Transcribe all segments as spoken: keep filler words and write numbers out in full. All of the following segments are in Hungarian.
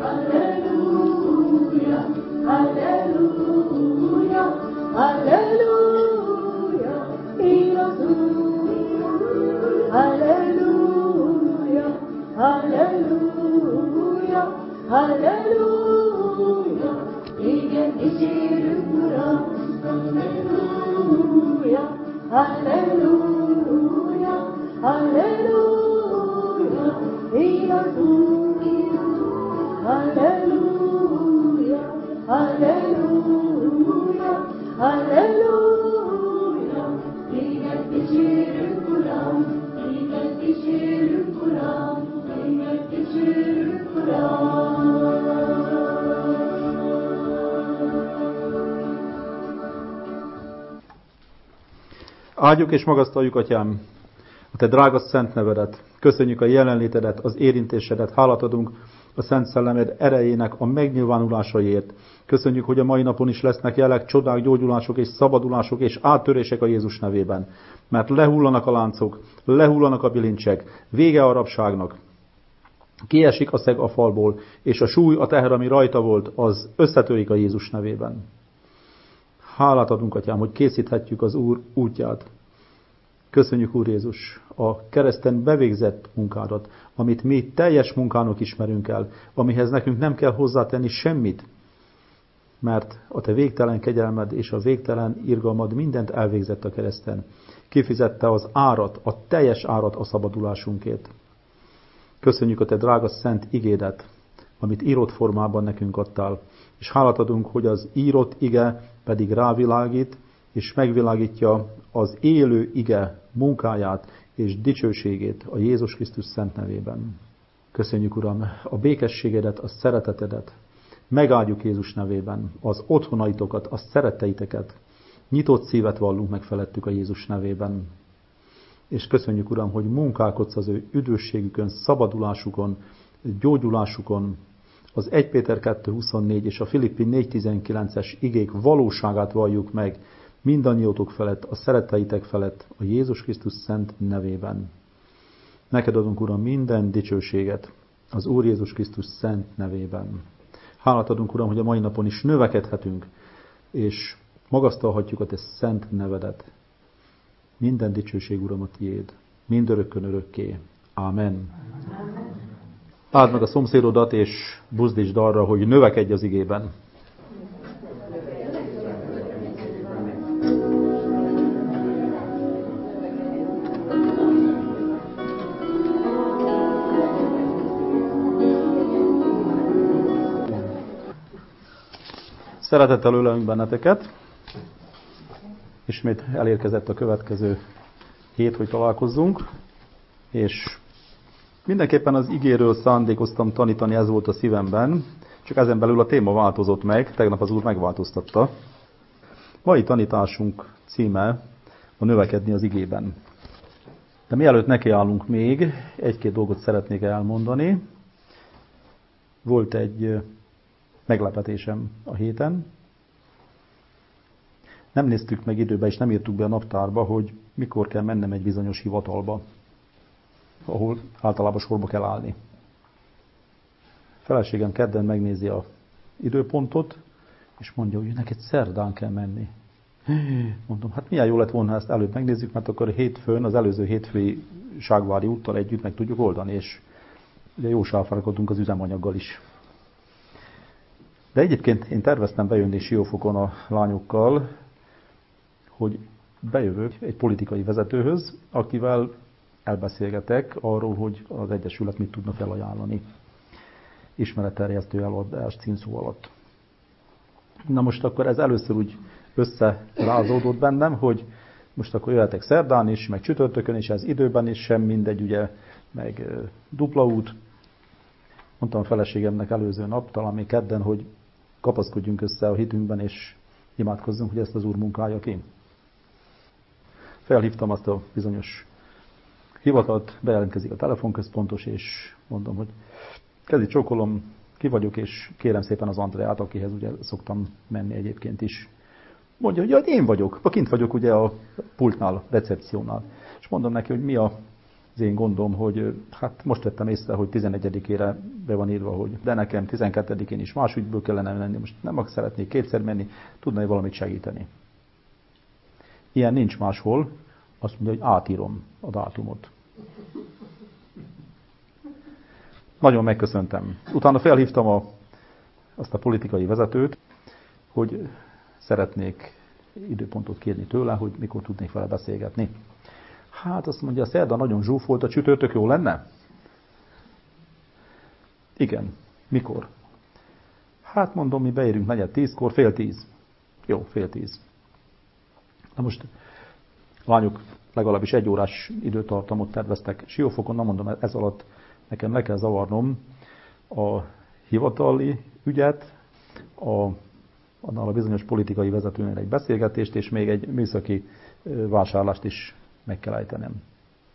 Áldjuk és magasztaljuk, Atyám, a Te drága szent nevedet. Köszönjük a jelenlétedet, az érintésedet, hálát adunk a Szent Szellemed erejének a megnyilvánulásaiért. Köszönjük, hogy a mai napon is lesznek jelek, csodák, gyógyulások és szabadulások és áttörések a Jézus nevében. Mert lehullanak a láncok, lehullanak a bilincsek, vége a rabságnak. Kiesik a szeg a falból, és a súly, a teher, ami rajta volt, az összetörik a Jézus nevében. Hálát adunk, Atyám, hogy készíthetjük az Úr útját. Köszönjük, Úr Jézus, a kereszten bevégzett munkádat, amit mi teljes munkának ismerünk el, amihez nekünk nem kell hozzátenni semmit, mert a Te végtelen kegyelmed és a végtelen irgalmad mindent elvégzett a kereszten. Kifizette az árat, a teljes árat a szabadulásunkért. Köszönjük a Te drága szent igédet, amit írott formában nekünk adtál, és hálát adunk, hogy az írott ige pedig rávilágít, és megvilágítja az élő ige munkáját és dicsőségét a Jézus Krisztus szent nevében. Köszönjük, Uram, a békességedet, a szeretetedet. Megáldjuk Jézus nevében az otthonaitokat, a szeretteiteket. Nyitott szívet vallunk meg felettük a Jézus nevében. És köszönjük, Uram, hogy munkálkodsz az ő üdvösségükön, szabadulásukon, gyógyulásukon, az Első Péter kettő huszonnégy és a Filippi négy tizenkilences igék valóságát valljuk meg mindannyiótok felett, a szeretteitek felett, a Jézus Krisztus szent nevében. Neked adunk, Uram, minden dicsőséget az Úr Jézus Krisztus szent nevében. Hálát adunk, Uram, hogy a mai napon is növekedhetünk, és magasztalhatjuk a Te szent nevedet. Minden dicsőség, Uram, a Tiéd, mindörökkön örökké. Ámen. Áld meg a szomszédodat, és buzdítsd arra, hogy növekedj az igében. Szeretettel ölelünk benneteket. Ismét elérkezett a következő hét, hogy találkozzunk, és mindenképpen az igéről szándékoztam tanítani, ez volt a szívemben, csak ezen belül a téma változott meg, tegnap az Úr megváltoztatta. Mai tanításunk címe a növekedni az igében. De mielőtt nekiállunk még, egy-két dolgot szeretnék elmondani. Volt egy meglepetésem a héten. Nem néztük meg időbe, és nem írtuk be a naptárba, hogy mikor kell mennem egy bizonyos hivatalba, ahol általában sorba kell állni. Feleségem kedden megnézi az időpontot, és mondja, hogy neked szerdán kell menni. Mondom, hát milyen jó lett volna, ha ezt előbb megnézzük, mert akkor hétfőn, az előző hétfői Ságvári úttal együtt meg tudjuk oldani, és ugye jó sáfárkodunk az üzemanyaggal is. De egyébként én terveztem bejönni Siófokon a lányokkal, hogy bejövök egy politikai vezetőhöz, akivel elbeszélgetek arról, hogy az Egyesület mit tudna felajánlani. Ismeretterjesztő előadás címszó alatt. Na most akkor ez először úgy összerázódott bennem, hogy most akkor jöhetek szerdán is, meg csütörtökön is, ez időben is sem mindegy, ugye, meg dupla út. Mondtam a feleségemnek előző nap, talán még kedden, hogy kapaszkodjunk össze a hitünkben, és imádkozzunk, hogy ezt az Úr munkálja ki. Felhívtam azt a bizonyos hivatalt, bejelentkezik a telefonközpontos, és mondom, hogy kezi csókolom, ki vagyok, és kérem szépen az Andreát, akihez ugye szoktam menni egyébként is. Mondja, hogy ja, én vagyok, kint vagyok ugye a pultnál, a recepciónál. És mondom neki, hogy mi a az én gondom, hogy hát most vettem észre, hogy tizenegyedikére be van írva, hogy de nekem tizenkettedikén is más ügyből kellene menni, most nem szeretnék kétszer menni, tudna valamit segíteni. Ilyen nincs máshol, azt mondja, hogy átírom a dátumot. Nagyon megköszöntem. Utána felhívtam a, azt a politikai vezetőt, hogy szeretnék időpontot kérni tőle, hogy mikor tudnék vele beszélgetni. Hát azt mondja, a szerda nagyon zsúfolt, a csütörtök jó lenne? Igen. Mikor? Hát mondom, mi beérünk negyed tízkor, fél tíz. Jó, fél tíz. Na most lányok legalábbis egy órás időtartamot terveztek Siófokon, na mondom, ez alatt nekem le kell zavarnom a hivatali ügyet, a, annál a bizonyos politikai vezetőnél egy beszélgetést, és még egy műszaki vásárlást is meg kell ejtenem.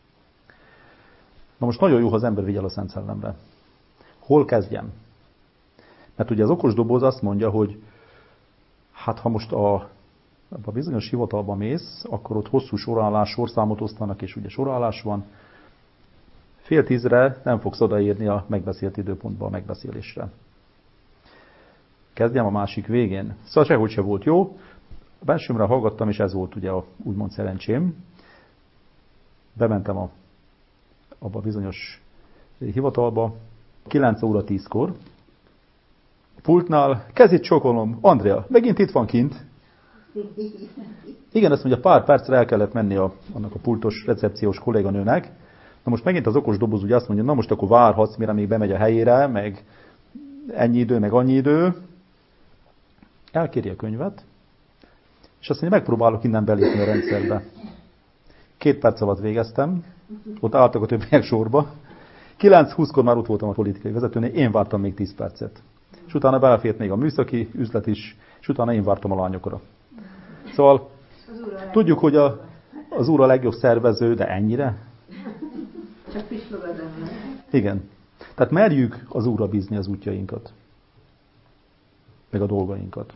Na most nagyon jó, ha az ember vigyel a Szent Szellemre. Hol kezdjem? Mert ugye az okos doboz azt mondja, hogy hát ha most a, a bizonyos hivatalba mész, akkor ott hosszú sorállás, sorszámot osztanak, és ugye sorállás van. Fél tízre nem fogsz odaérni a megbeszélt időpontba a megbeszélésre. Kezdjem a másik végén. Szóval sehogy se volt jó. A bensőmre hallgattam, és ez volt ugye a úgymond szerencsém. Bementem a, abba a bizonyos hivatalba, kilenc óra tízkor. Pultnál, kezét csokolom, Andrea, megint itt van kint. Igen, azt mondja, pár percre el kellett menni a, annak a pultos recepciós kolléganőnek. Na most megint az okos doboz ugye azt mondja, na most akkor várhatsz, mire még bemegy a helyére, meg ennyi idő, meg annyi idő. Elkéri a könyvet, és azt mondja, megpróbálok innen belépni a rendszerbe. Két perc alatt végeztem, ott álltak a többiek sorba. kilenc húszkor már ott voltam a politikai vezetőnél, én vártam még tíz percet. És utána belefért még a műszaki üzlet is, és utána én vártam a lányokra. Szóval tudjuk, hogy a, az úr a legjobb szervező, de ennyire? Csak pislogod ember. Igen. Tehát merjük az Úrra bízni az útjainkat. Meg a dolgainkat.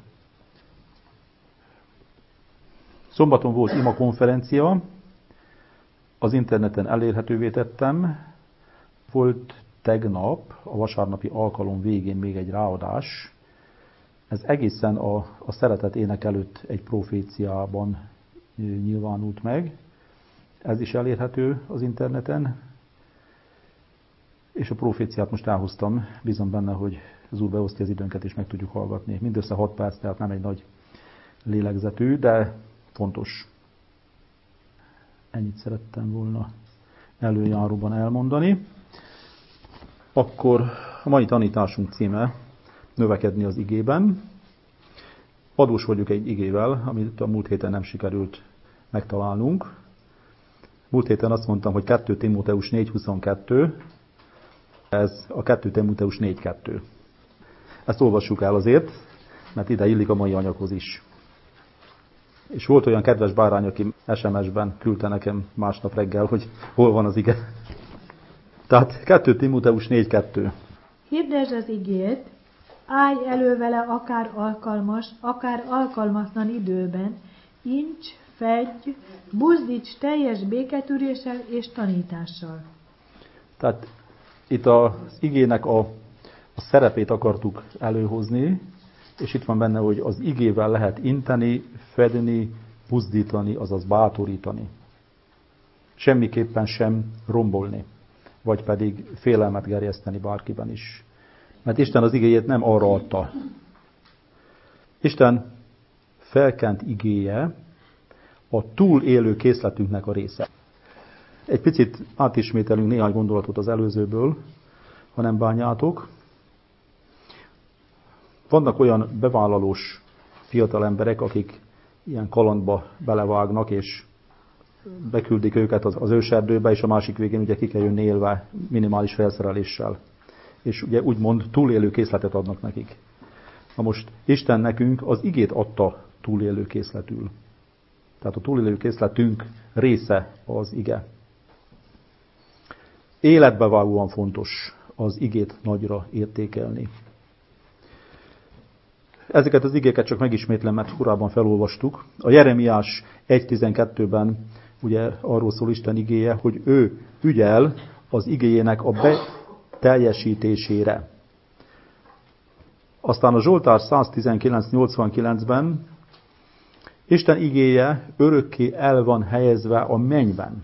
Szombaton volt ima konferencia, az interneten elérhetővé tettem. Volt tegnap, a vasárnapi alkalom végén még egy ráadás. Ez egészen a, a szeretet ének előtt egy proféciában nyilvánult meg. Ez is elérhető az interneten. És a proféciát most elhoztam, bízom benne, hogy az Úr beosztja az időnket, és meg tudjuk hallgatni. Mindössze hat perc, tehát nem egy nagy lélegzetű, de fontos. Ennyit szerettem volna előjáróban elmondani. Akkor a mai tanításunk címe növekedni az igében. Adós vagyok egy igével, amit a múlt héten nem sikerült megtalálnunk. Múlt héten azt mondtam, hogy kettő Timóteus négy huszonkettő, ez a kettő Timóteus négy kettő. Ezt olvassuk el azért, mert ide illik a mai anyaghoz is. És volt olyan kedves bárány, aki es em es-ben küldte nekem másnap reggel, hogy hol van az ige. Tehát kettő Timóteus négy kettő. Hirdesd az igét, állj elő vele akár alkalmas, akár alkalmatlan időben, incs, fedj, buzdíts teljes béketűréssel és tanítással. Tehát itt az igének a, a szerepét akartuk előhozni, és itt van benne, hogy az igével lehet inteni, fedni, buzdítani, azaz bátorítani. Semmiképpen sem rombolni, vagy pedig félelmet gerjeszteni bárkiben is. Mert Isten az igéjét nem arra adta. Isten felkent igéje a túlélő készletünknek a része. Egy picit átismételünk néhány gondolatot az előzőből, ha nem bánjátok. Vannak olyan bevállalós fiatal emberek, akik ilyen kalandba belevágnak, és beküldik őket az, az őserdőbe, és a másik végén ugye ki kell jönni élve minimális felszereléssel. És ugye úgymond túlélő készletet adnak nekik. Na most Isten nekünk az igét adta túlélő készletül. Tehát a túlélő készletünk része az ige. Életbevágóan fontos az igét nagyra értékelni. Ezeket az igéket csak megismétlem, mert korábban felolvastuk. A Jeremiás egy tizenkettőben ugye arról szól Isten igéje, hogy ő ügyel az igéjének a beteljesítésére. Aztán a Zsoltár száztizenkilenc nyolcvankilencben Isten igéje örökké el van helyezve a mennyben.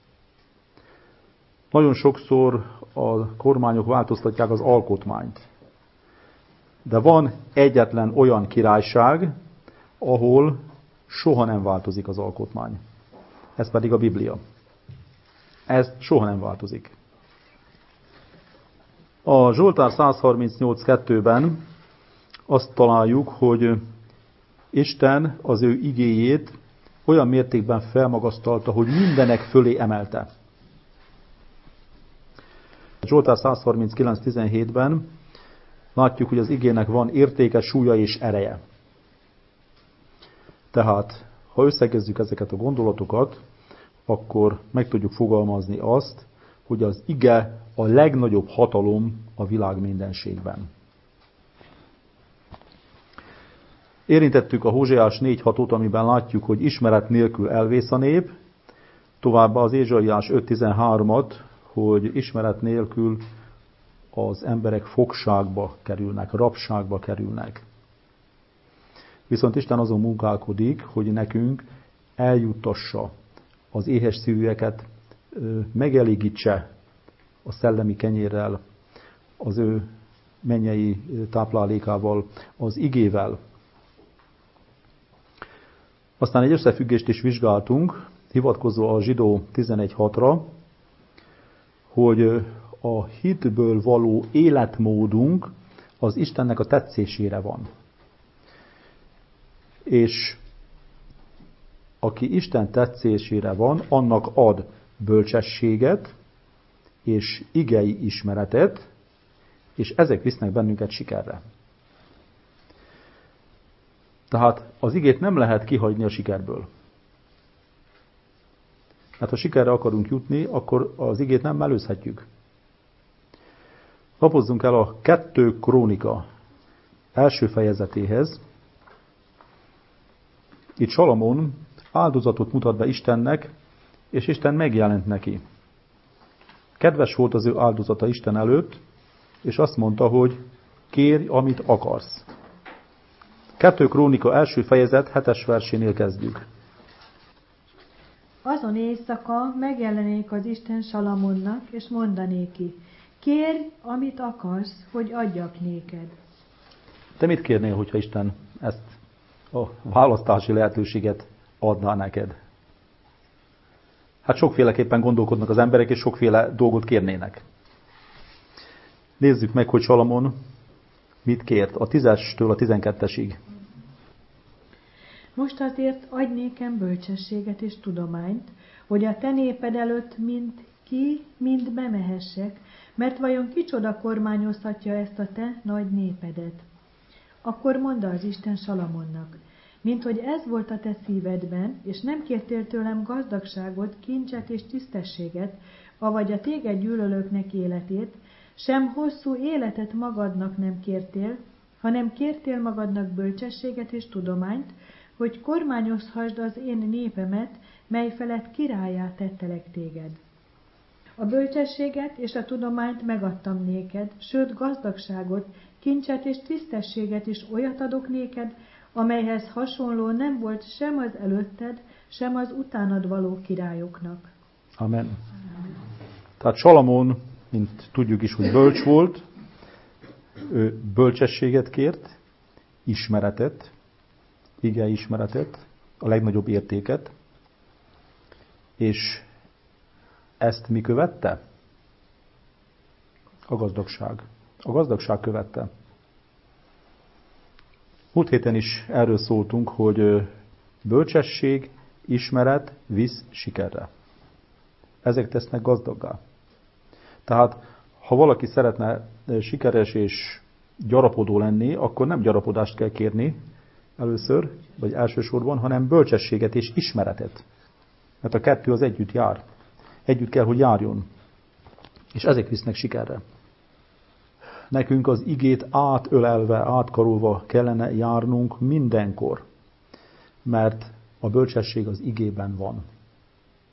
Nagyon sokszor a kormányok változtatják az alkotmányt. De van egyetlen olyan királyság, ahol soha nem változik az alkotmány. Ez pedig a Biblia. Ez soha nem változik. A Zsoltár százharmincnyolc kettőben azt találjuk, hogy Isten az ő igéjét olyan mértékben felmagasztalta, hogy mindenek fölé emelte. Zsoltár százharminckilenc tizenhétben látjuk, hogy az igének van értéke, súlya és ereje. Tehát, ha összegezzük ezeket a gondolatokat, akkor meg tudjuk fogalmazni azt, hogy az ige a legnagyobb hatalom a világ mindenségben. Érintettük a Hózseás négy hatot, amiben látjuk, hogy ismeret nélkül elvész a nép, továbbá az Ézsaiás öt tizenhármat, hogy ismeret nélkül az emberek fogságba kerülnek, rabságba kerülnek. Viszont Isten azon munkálkodik, hogy nekünk eljuttassa az éhes szívűeket, megelégítse a szellemi kenyérrel, az ő mennyei táplálékával, az igével. Aztán egy összefüggést is vizsgáltunk, hivatkozva a Zsidó tizenegy hatra, hogy a hitből való életmódunk az Istennek a tetszésére van. És aki Isten tetszésére van, annak ad bölcsességet és igei ismeretet, és ezek visznek bennünket sikerre. Tehát az igét nem lehet kihagyni a sikerből. Hát ha sikerre akarunk jutni, akkor az igét nem mellőzhetjük. Lapozzunk el a kettő Krónika első fejezetéhez. Itt Salamon áldozatot mutat be Istennek, és Isten megjelent neki. Kedves volt az ő áldozata Isten előtt, és azt mondta, hogy kérj, amit akarsz. kettő Krónika első fejezet hetes versénél kezdjük. Azon éjszaka megjelenék az Isten Salamonnak, és mondanéki, kérj, amit akarsz, hogy adjak néked. Te mit kérnél, hogyha Isten ezt a választási lehetőséget adná neked? Hát sokféleképpen gondolkodnak az emberek, és sokféle dolgot kérnének. Nézzük meg, hogy Salamon mit kért a tízestől a tizenkettesig. Most azért adj nékem bölcsességet és tudományt, hogy a te néped előtt mind ki, mind bemehessek, mert vajon kicsoda kormányozhatja ezt a te nagy népedet? Akkor mondta az Isten Salamonnak, mint hogy ez volt a te szívedben, és nem kértél tőlem gazdagságot, kincset és tisztességet, avagy a téged gyűlölőknek életét, sem hosszú életet magadnak nem kértél, hanem kértél magadnak bölcsességet és tudományt, hogy kormányozhassd az én népemet, mely felett királlyá tettelek téged. A bölcsességet és a tudományt megadtam néked, sőt gazdagságot, kincset és tisztességet is olyat adok néked, amelyhez hasonló nem volt sem az előtted, sem az utánad való királyoknak. Amen. Amen. Tehát Salamon, mint tudjuk is, hogy bölcs volt, ő bölcsességet kért, ismeretet, ige ismeretet, a legnagyobb értéket, és ezt mi követte? A gazdagság. A gazdagság követte. Múlt héten is erről szóltunk, hogy bölcsesség, ismeret visz sikerre. Ezek tesznek gazdaggá. Tehát, ha valaki szeretne sikeres és gyarapodó lenni, akkor nem gyarapodást kell kérni először, vagy elsősorban, hanem bölcsességet és ismeretet. Mert a kettő az együtt jár. Együtt kell, hogy járjon. És ezek visznek sikerre. Nekünk az igét átölelve, átkarolva kellene járnunk mindenkor. Mert a bölcsesség az igében van.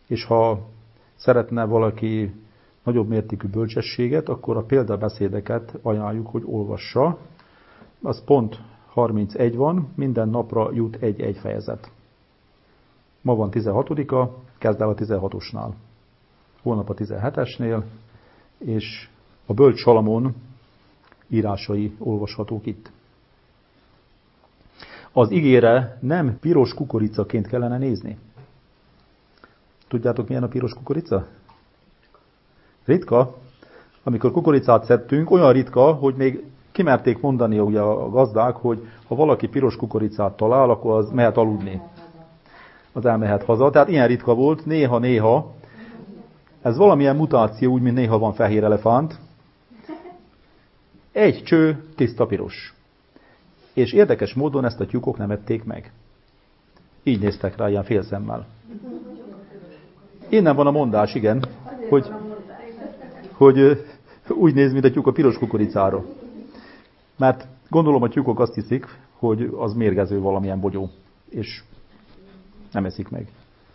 És ha szeretne valaki nagyobb mértékű bölcsességet, akkor a példabeszédeket ajánljuk, hogy olvassa. Az pont harmincegy van, minden napra jut egy-egy fejezet. Ma van tizenhatodika, kezd el a tizenhatosnál. Holnap a tizenhetesnél, és a Bölcs Salamon írásai olvashatók itt. Az igére nem piros kukoricaként kellene nézni. Tudjátok, milyen a piros kukorica? Ritka. Amikor kukoricát szedtünk, olyan ritka, hogy még kimerték mondani ugye a gazdák, hogy ha valaki piros kukoricát talál, akkor az mehet aludni. Az elmehet haza. Tehát ilyen ritka volt, néha-néha. Ez valamilyen mutáció, úgy, mint néha van fehér elefánt. Egy cső tiszta piros. És érdekes módon ezt a tyúkok nem ették meg. Így néztek rá ilyen félszemmel. Innen van a mondás, igen, hogy, hogy úgy néz, mint a tyúk a piros kukoricára. Mert gondolom a tyúkok azt hiszik, hogy az mérgező valamilyen bogyó, és nem eszik meg.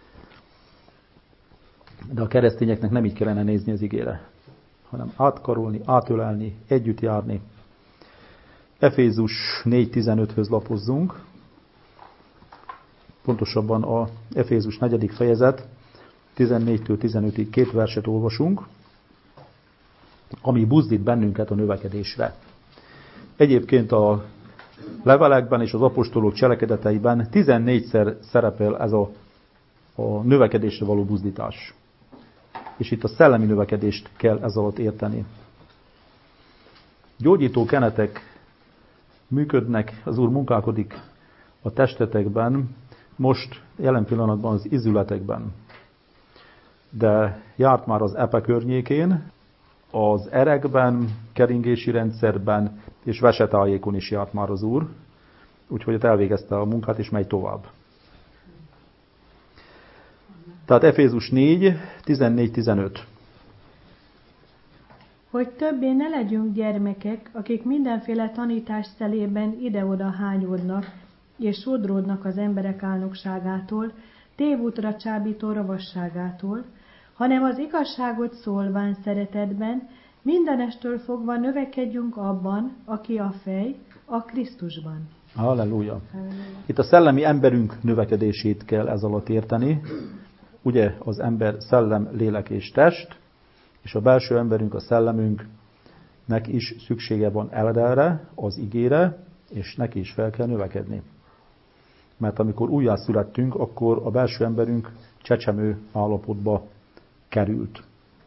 De a keresztényeknek nem így kellene nézni az igére, hanem átkarolni, átölelni, együtt járni. Efézus négy tizenöthöz lapozzunk. Pontosabban a Efézus negyedik fejezet, tizennégytől tizenötig két verset olvasunk, ami buzdít bennünket a növekedésre. Egyébként a levelekben és az apostolok cselekedeteiben tizennégyszer szerepel ez a, a növekedésre való buzdítás. És itt a szellemi növekedést kell ez alatt érteni. Gyógyító kenetek működnek, az Úr munkálkodik a testetekben, most jelen pillanatban az izületekben. De járt már az epe környékén, az erekben, keringési rendszerben és vesetájékon is járt már az Úr, úgyhogy ott elvégezte a munkát és megy tovább. Tehát Efézus négy tizennégy tizenöt. Hogy többé ne legyünk gyermekek, akik mindenféle tanítás szelében ide-oda hányódnak, és sodródnak az emberek álnokságától, tévútra csábító ravasságától, hanem az igazságot szólván szeretetben, mindenestől fogva növekedjünk abban, aki a fej, a Krisztusban. Halleluja. Itt a szellemi emberünk növekedését kell ez alatt érteni. Ugye az ember szellem, lélek és test, és a belső emberünk, a szellemünknek is szüksége van eledelre, az igére, és neki is fel kell növekedni. Mert amikor újjászülettünk, akkor a belső emberünk csecsemő állapotba került.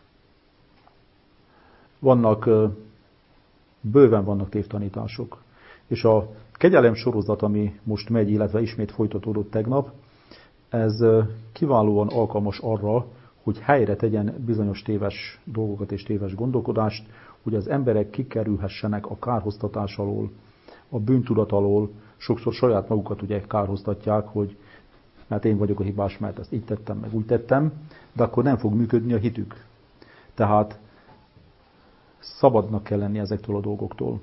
Vannak, bőven vannak tévtanítások. És a kegyelem sorozat, ami most megy, illetve ismét folytatódott tegnap, ez kiválóan alkalmas arra, hogy helyre tegyen bizonyos téves dolgokat és téves gondolkodást, hogy az emberek kikerülhessenek a kárhoztatás alól, a bűntudat alól. Sokszor saját magukat ugye kárhoztatják, hogy mert én vagyok a hibás, mert ezt így tettem, meg úgy tettem, de akkor nem fog működni a hitük. Tehát szabadnak kell lenni ezektől a dolgoktól.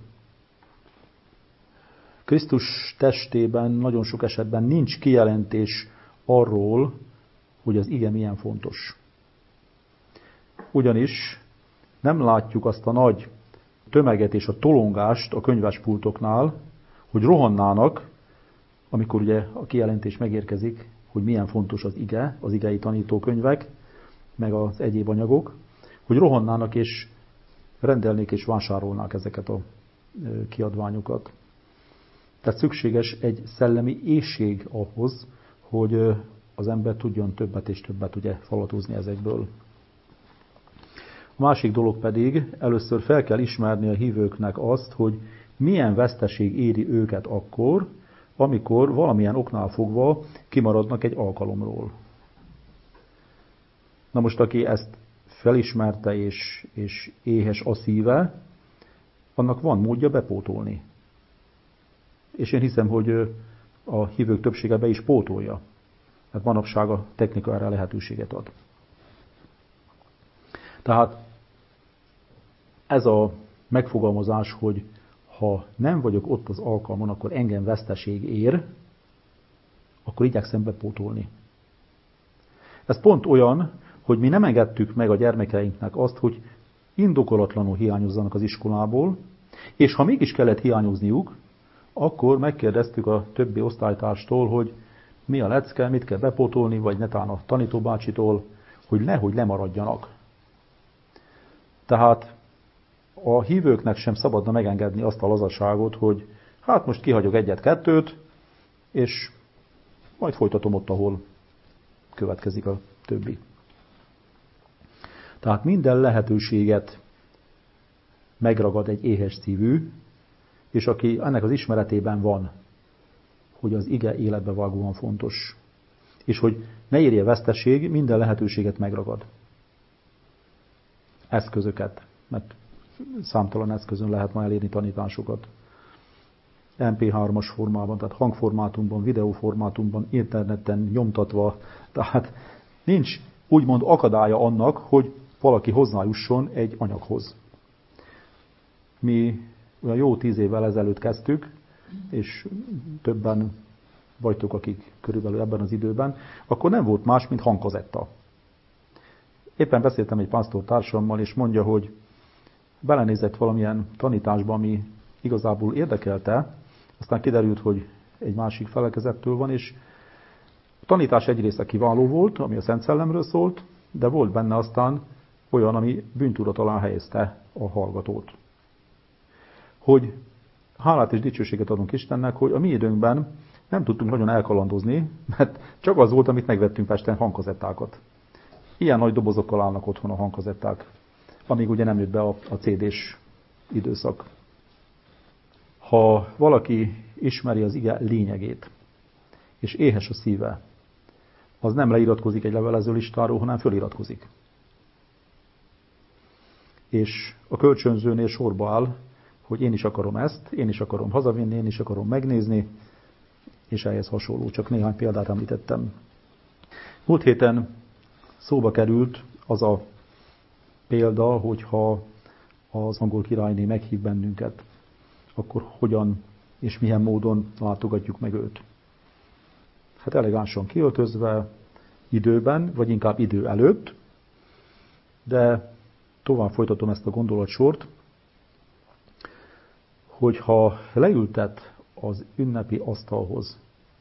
Krisztus testében nagyon sok esetben nincs kijelentés arról, hogy az ige milyen fontos. Ugyanis nem látjuk azt a nagy tömeget és a tolongást a könyvespultoknál, hogy rohannának, amikor ugye a kijelentés megérkezik, hogy milyen fontos az ige, az igei tanítókönyvek, meg az egyéb anyagok, hogy rohannának és rendelnék és vásárolnák ezeket a kiadványokat. Tehát szükséges egy szellemi éhség ahhoz, hogy az ember tudjon többet és többet ugye falatózni ezekből. A másik dolog pedig, először fel kell ismerni a hívőknek azt, hogy milyen veszteség éri őket akkor, amikor valamilyen oknál fogva kimaradnak egy alkalomról. Na most, aki ezt felismerte és, és éhes a szíve, annak van módja bepótolni. És én hiszem, hogy a hívők többsége be is pótolja. Mert manapság a technika erre lehetőséget ad. Tehát ez a megfogalmazás, hogy ha nem vagyok ott az alkalmon, akkor engem veszteség ér, akkor igyekszem bepótolni. Ez pont olyan, hogy mi nem engedtük meg a gyermekeinknek azt, hogy indokolatlanul hiányozzanak az iskolából, és ha mégis kellett hiányozniuk, akkor megkérdeztük a többi osztálytárstól, hogy mi a lecke, mit kell bepótolni, vagy netán a tanítóbácsitól, hogy nehogy lemaradjanak. Tehát a hívőknek sem szabadna megengedni azt a lazaságot, hogy hát most kihagyok egyet-kettőt, és majd folytatom ott, ahol következik a többi. Tehát minden lehetőséget megragad egy éhes szívű, és aki ennek az ismeretében van, hogy az ige életbe vágóan fontos, és hogy ne érje veszteség, minden lehetőséget megragad. Eszközöket, mert számtalan eszközön lehet ma elérni tanításokat. em pé hármas formában, tehát hangformátumban, videóformátumban, interneten nyomtatva, tehát nincs úgymond akadálya annak, hogy valaki hozzájusson egy anyaghoz. Mi olyan jó tíz évvel ezelőtt kezdtük, és többen vagytok, akik körülbelül ebben az időben, akkor nem volt más, mint hangkazetta. Éppen beszéltem egy pásztortársammal, és mondja, hogy belenézett valamilyen tanításba, ami igazából érdekelte, aztán kiderült, hogy egy másik felekezettől van, és a tanítás egy része kiváló volt, ami a Szent Szellemről szólt, de volt benne aztán olyan, ami bűntudat alá helyezte a hallgatót. Hogy hálát és dicsőséget adunk Istennek, hogy a mi időnkben nem tudtunk nagyon elkalandozni, mert csak az volt, amit megvettünk Pesten, hangkazettákat. Ilyen nagy dobozokkal állnak otthon a hangkazetták, amíg ugye nem jött be a, a cé dés időszak. Ha valaki ismeri az ige lényegét, és éhes a szíve, az nem leiratkozik egy levelező listáról, hanem föliratkozik. És a kölcsönzőnél sorba áll, hogy én is akarom ezt, én is akarom hazavinni, én is akarom megnézni, és ehhez hasonló. Csak néhány példát említettem. Múlt héten szóba került az a példa, hogyha az angol királyné meghív bennünket, akkor hogyan és milyen módon látogatjuk meg őt. Hát elegánsan kiöltözve, időben, vagy inkább idő előtt, de tovább folytatom ezt a gondolatsort, hogyha leültet az ünnepi asztalhoz,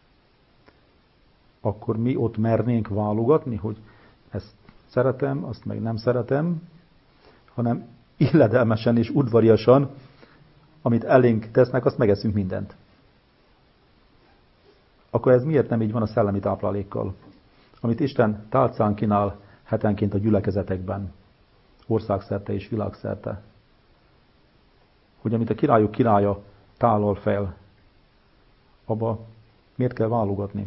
akkor mi ott mernénk válogatni, hogy ezt szeretem, azt meg nem szeretem, hanem illedelmesen és udvariasan, amit elénk tesznek, azt megeszünk mindent. Akkor ez miért nem így van a szellemi táplálékkal? Amit Isten tálcán kínál hetenként a gyülekezetekben, országszerte és világszerte. Hogy amit a királyok királya tálal fel, abba miért kell válogatni?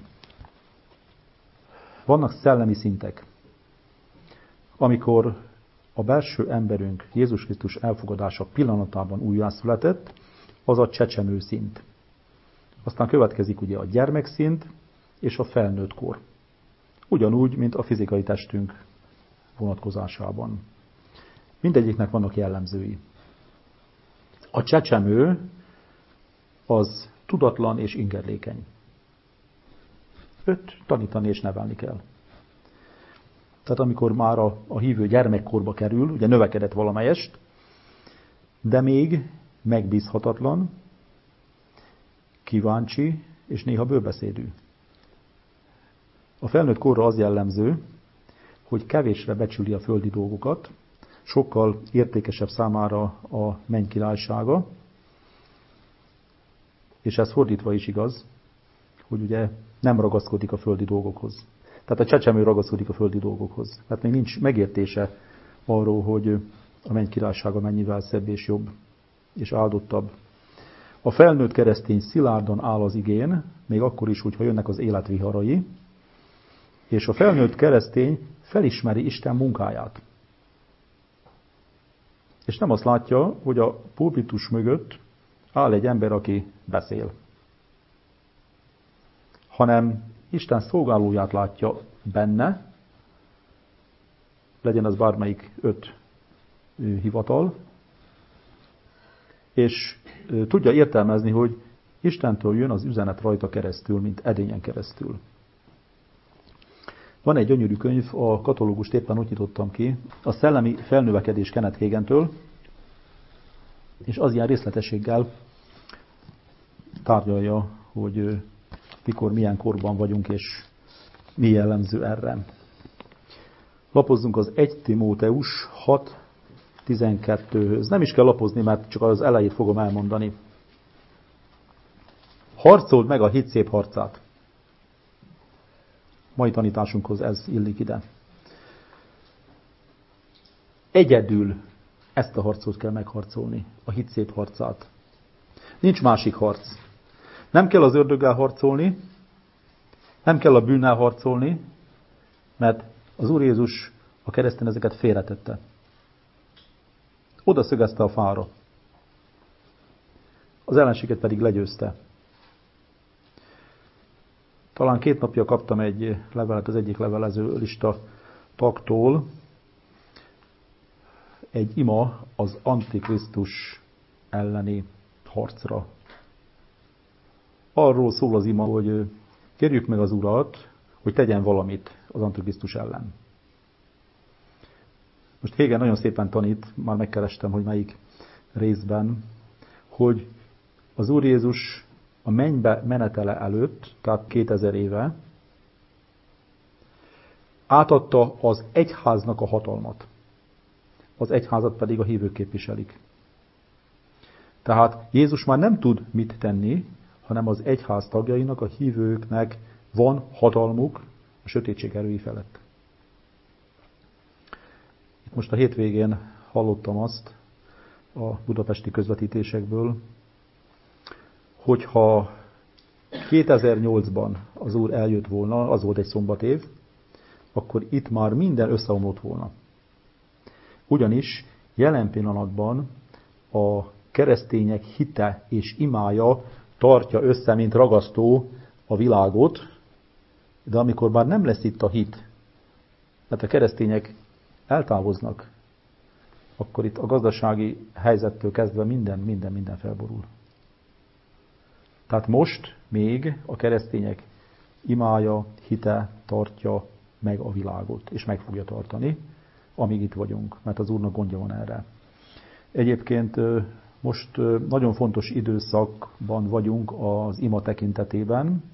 Vannak szellemi szintek, amikor a belső emberünk Jézus Krisztus elfogadása pillanatában újjászületett, az a csecsemő szint. Aztán következik ugye a gyermekszint és a felnőtt kor. Ugyanúgy, mint a fizikai testünk vonatkozásában. Mindegyiknek vannak jellemzői. A csecsemő az tudatlan és ingerlékeny. Őt tanítani és nevelni kell. Tehát amikor már a, a hívő gyermekkorba kerül, ugye növekedett valamelyest, de még megbízhatatlan, kíváncsi és néha bőbeszédű. A felnőtt korra az jellemző, hogy kevésre becsüli a földi dolgokat, sokkal értékesebb számára a menny királysága, és ez fordítva is igaz, hogy ugye nem ragaszkodik a földi dolgokhoz. Tehát a csecsemő ragaszkodik a földi dolgokhoz. Tehát még nincs megértése arról, hogy a menny királysága mennyivel szebb és jobb és áldottabb. A felnőtt keresztény szilárdan áll az igén, még akkor is, hogyha jönnek az életviharai, és a felnőtt keresztény felismeri Isten munkáját. És nem azt látja, hogy a pulpitus mögött áll egy ember, aki beszél, hanem Isten szolgálóját látja benne, legyen az bármelyik öt hivatal, és tudja értelmezni, hogy Istentől jön az üzenet rajta keresztül, mint edényen keresztül. Van egy gyönyörű könyv, a katalógust éppen úgy nyitottam ki, a Szellemi felnövekedés Kenneth Hagintől, és az ilyen részletességgel tárgyalja, hogy mikor, milyen korban vagyunk, és mi jellemző erre. Lapozzunk az Első Timóteus hat tizenkettőhöz. Nem is kell lapozni, mert csak az elejét fogom elmondani. Harcold meg a hit szép harcát. Mai tanításunkhoz ez illik ide. Egyedül ezt a harcot kell megharcolni, a hit szép harcát. Nincs másik harc. Nem kell az ördöggel harcolni, nem kell a bűnnel harcolni, mert az Úr Jézus a kereszten ezeket félretette. Oda szögezte a fára. Az ellenséget pedig legyőzte. Talán két napja kaptam egy levelet az egyik levelező lista tagtól. Egy ima az Antikrisztus elleni harcra. Arról szól az ima, hogy kérjük meg az Urat, hogy tegyen valamit az Antikrisztus ellen. Most Hagin nagyon szépen tanít, már megkerestem, hogy melyik részben, hogy az Úr Jézus a mennybe menetele előtt, tehát kétezer éve, átadta az egyháznak a hatalmat. Az egyházat pedig a hívők képviselik. Tehát Jézus már nem tud mit tenni, hanem az egyház tagjainak, a hívőknek van hatalmuk a sötétség erői felett. Itt most a hétvégén hallottam azt a budapesti közvetítésekből, hogyha kétezer-nyolcban az Úr eljött volna, az volt egy szombatév, akkor itt már minden összeomlott volna. Ugyanis jelen pillanatban a keresztények hite és imája tartja össze, mint ragasztó a világot, de amikor már nem lesz itt a hit, mert a keresztények eltávoznak, akkor itt a gazdasági helyzettől kezdve minden, minden, minden felborul. Tehát most még a keresztények imája, hite tartja meg a világot, és meg fogja tartani, amíg itt vagyunk, mert az Úrnak gondja van erre. Egyébként most nagyon fontos időszakban vagyunk az ima tekintetében,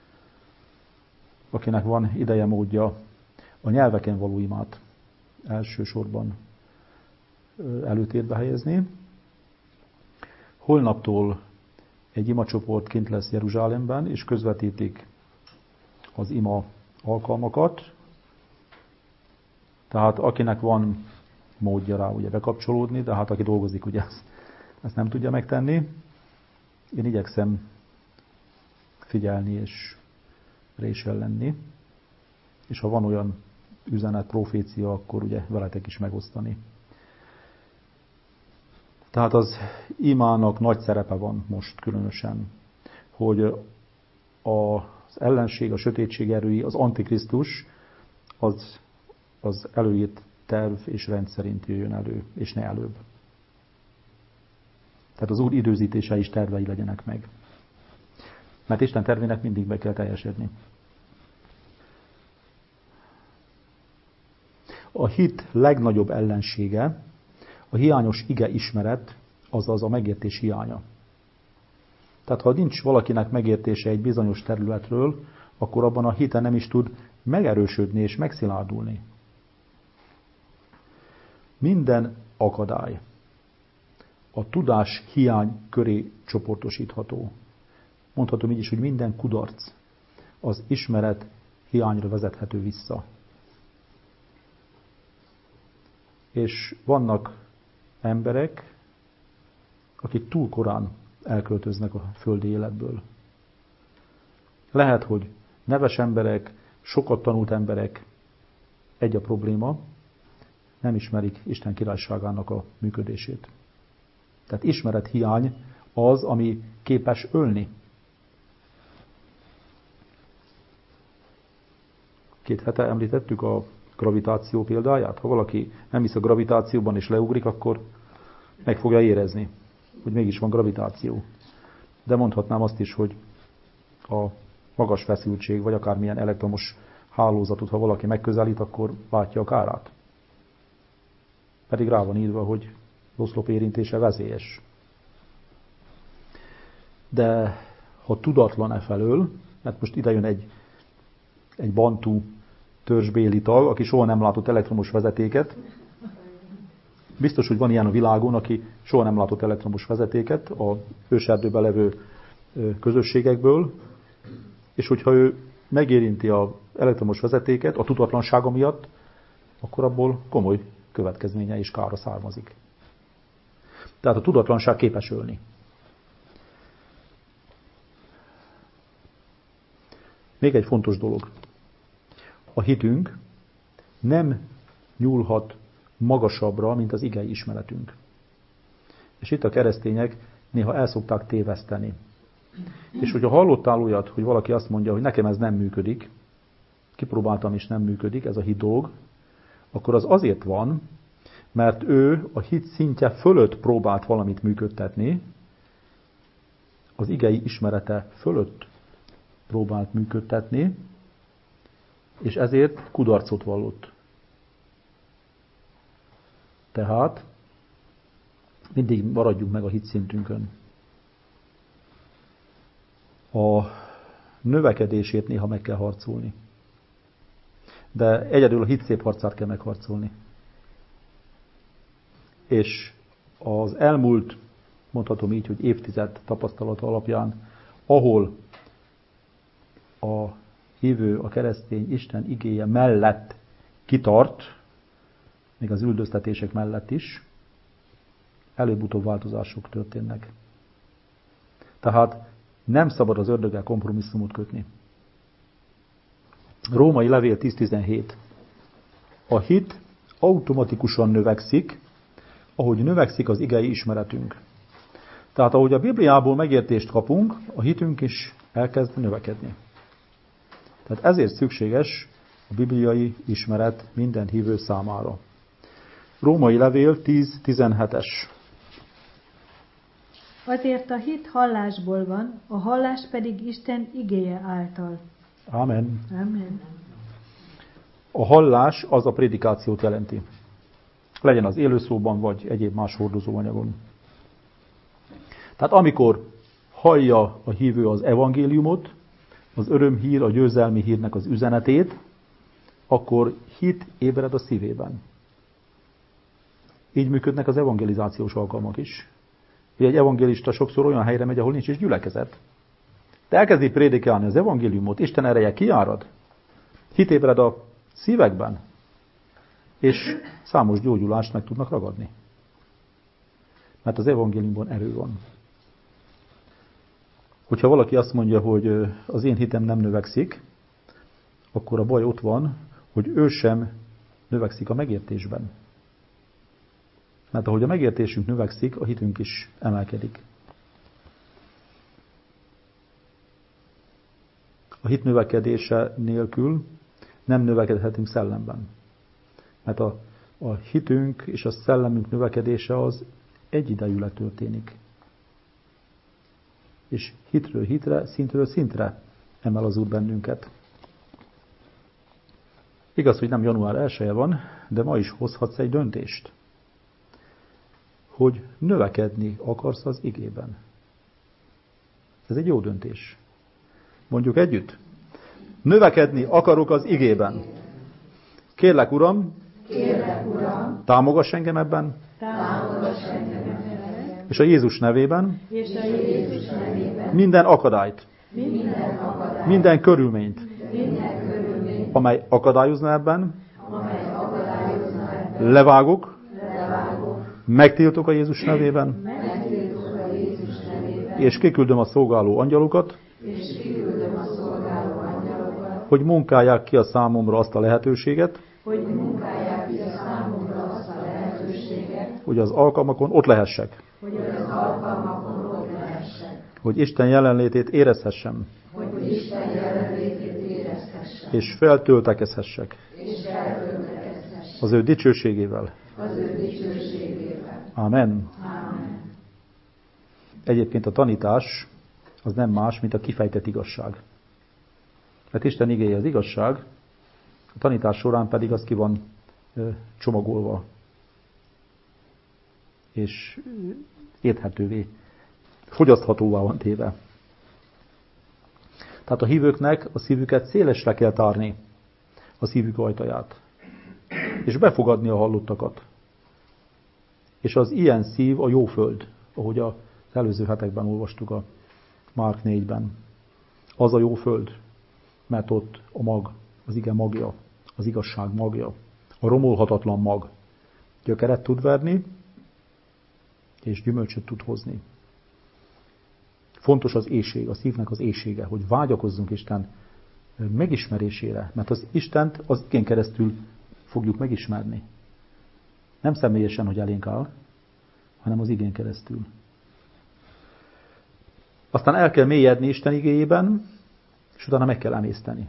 akinek van ideje, módja a nyelveken való imát elsősorban előtérbe helyezni. Holnaptól egy imacsoport kint lesz Jeruzsálemben, és közvetítik az ima alkalmakat. Tehát akinek van módja rá ugye bekapcsolódni, de hát aki dolgozik, ugye ezt, ezt nem tudja megtenni. Én igyekszem figyelni és résel lenni. És ha van olyan üzenet, profécia, akkor ugye veletek is megosztani. Tehát az imának nagy szerepe van most különösen, hogy az ellenség, a sötétség erői, az Antikrisztus, az, az előírt terv és rend szerint jöjjön elő, és ne előbb. Tehát az Úr időzítése is tervei legyenek meg. Mert Isten tervének mindig be kell teljesedni. A hit legnagyobb ellensége a hiányos ige ismeret, azaz a megértés hiánya. Tehát ha nincs valakinek megértése egy bizonyos területről, akkor abban a hite nem is tud megerősödni és megszilárdulni. Minden akadály a tudás hiány köré csoportosítható. Mondhatom így is, hogy minden kudarc az ismeret hiányra vezethető vissza. És vannak emberek, akik túl korán elköltöznek a földi életből. Lehet, hogy neves emberek, sokat tanult emberek, egy a probléma, nem ismerik Isten királyságának a működését. Tehát ismerethiány az, ami képes ölni. Két hete említettük a gravitáció példáját. Ha valaki nem hisz a gravitációban és leugrik, akkor meg fogja érezni, hogy mégis van gravitáció. De mondhatnám azt is, hogy a magas feszültség, vagy akármilyen elektromos hálózatot, ha valaki megközelít, akkor látja a kárát. Pedig rá van írva, hogy az oszlop érintése veszélyes. De ha tudatlan e felől, mert most ide jön egy, egy bantú törzsbéli tag, aki soha nem látott elektromos vezetéket. Biztos, hogy van ilyen a világon, aki soha nem látott elektromos vezetéket a őserdőben levő közösségekből, és hogyha ő megérinti az elektromos vezetéket a tudatlansága miatt, akkor abból komoly következménye és kára származik. Tehát a tudatlanság képes ölni. Még egy fontos dolog. A hitünk nem nyúlhat magasabbra, mint az igei ismeretünk. És itt a keresztények néha el szokták téveszteni. És hogyha hallottál olyat, hogy valaki azt mondja, hogy nekem ez nem működik, kipróbáltam és nem működik, ez a hit dolg, akkor az azért van, mert ő a hit szintje fölött próbált valamit működtetni, az igei ismerete fölött próbált működtetni, és ezért kudarcot vallott. Tehát mindig maradjunk meg a hitszintünkön. A növekedésért néha meg kell harcolni. De egyedül a hit szép harcát kell megharcolni. És az elmúlt, mondhatom így, hogy évtized tapasztalata alapján, ahol a hívő, a keresztény Isten igéje mellett kitart, még az üldöztetések mellett is, előbb-utóbb változások történnek. Tehát nem szabad az ördöggel kompromisszumot kötni. Római levél tíz tizenhét. A hit automatikusan növekszik, ahogy növekszik az igei ismeretünk. Tehát ahogy a Bibliából megértést kapunk, a hitünk is elkezd növekedni. Tehát ezért szükséges a bibliai ismeret minden hívő számára. Római levél tíz tizenhetes. Azért a hit hallásból van, a hallás pedig Isten igéje által. Amen. Amen. A hallás az a prédikációt jelenti. Legyen az élőszóban, vagy egyéb más hordozóanyagon. Tehát amikor hallja a hívő az evangéliumot, az örömhír, a győzelmi hírnek az üzenetét, akkor hit ébred a szívében. Így működnek az evangelizációs alkalmak is. Egy evangélista sokszor olyan helyre megy, ahol nincs is gyülekezet. De elkezdi prédikálni az evangéliumot, Isten ereje kiárad, hit ébred a szívekben, és számos gyógyulást meg tudnak ragadni. Mert az evangéliumban erő van. Hogyha valaki azt mondja, hogy az én hitem nem növekszik, akkor a baj ott van, hogy ő sem növekszik a megértésben. Mert ahogy a megértésünk növekszik, a hitünk is emelkedik. A hit növekedése nélkül nem növekedhetünk szellemben. Mert a, a hitünk és a szellemünk növekedése az egyidejűleg történik. És hitről hitre, szintről szintre emel az Úr bennünket. Igaz, hogy nem január elseje van, de ma is hozhatsz egy döntést, hogy növekedni akarsz az igében. Ez egy jó döntés. Mondjuk együtt. Növekedni akarok az igében. Kérlek, Uram, Kérlek, Uram, támogass engem ebben, támogass engem ebben, és a Jézus nevében, és a Jézus nevében minden akadályt, minden akadályt, minden körülményt, minden körülményt, amely akadályozna ebben, amely akadályozna ebben, levágok, levágok, megtiltok a Jézus nevében, megtiltok a Jézus nevében, és kiküldöm a szolgáló angyalokat, és kiküldöm a szolgáló angyalokat, hogy munkálják ki a számomra azt a lehetőséget, hogy munkálják ki a számomra azt a lehetőséget, hogy az alkalmakon ott lehessek, hogy az alkalmakon ott lehessek, hogy Isten jelenlétét érezhessem, hogy Isten jelenlétét érezhessem, és feltöltekezhessek és feltöltekezhessem az ő dicsőségével. az ő dicsőségével. Amen. Ámen. Egyébként a tanítás az nem más, mint a kifejtett igazság. Mert Isten igéje az igazság, A tanítás során pedig az ki van csomagolva, és érthetővé, fogyaszthatóvá van téve. Tehát a hívőknek a szívüket szélesre kell tárni, a szívük ajtaját, és befogadni a hallottakat. És az ilyen szív a jó föld, ahogy az előző hetekben olvastuk a Márk négyben. Az a jó föld, mert ott a mag, az ige magja, az igazság magja, a romolhatatlan mag gyökeret tud verni, és gyümölcsöt tud hozni. Fontos az éhség, a szívnek az éhsége, hogy vágyakozzunk Isten megismerésére, mert az Istent az igén keresztül fogjuk megismerni. Nem személyesen, hogy elénk áll, hanem az igén keresztül. Aztán el kell mélyedni Isten igéjében, és utána meg kell emészteni.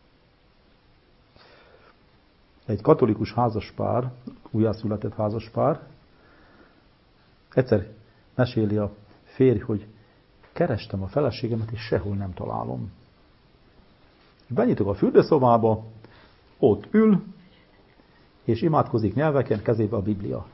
Egy katolikus házaspár, újjászületett házaspár, egyszer meséli a férj, hogy kerestem a feleségemet, és sehol nem találom. Benyitok a fürdőszobába, ott ül, és imádkozik nyelveken, kezébe a Biblia.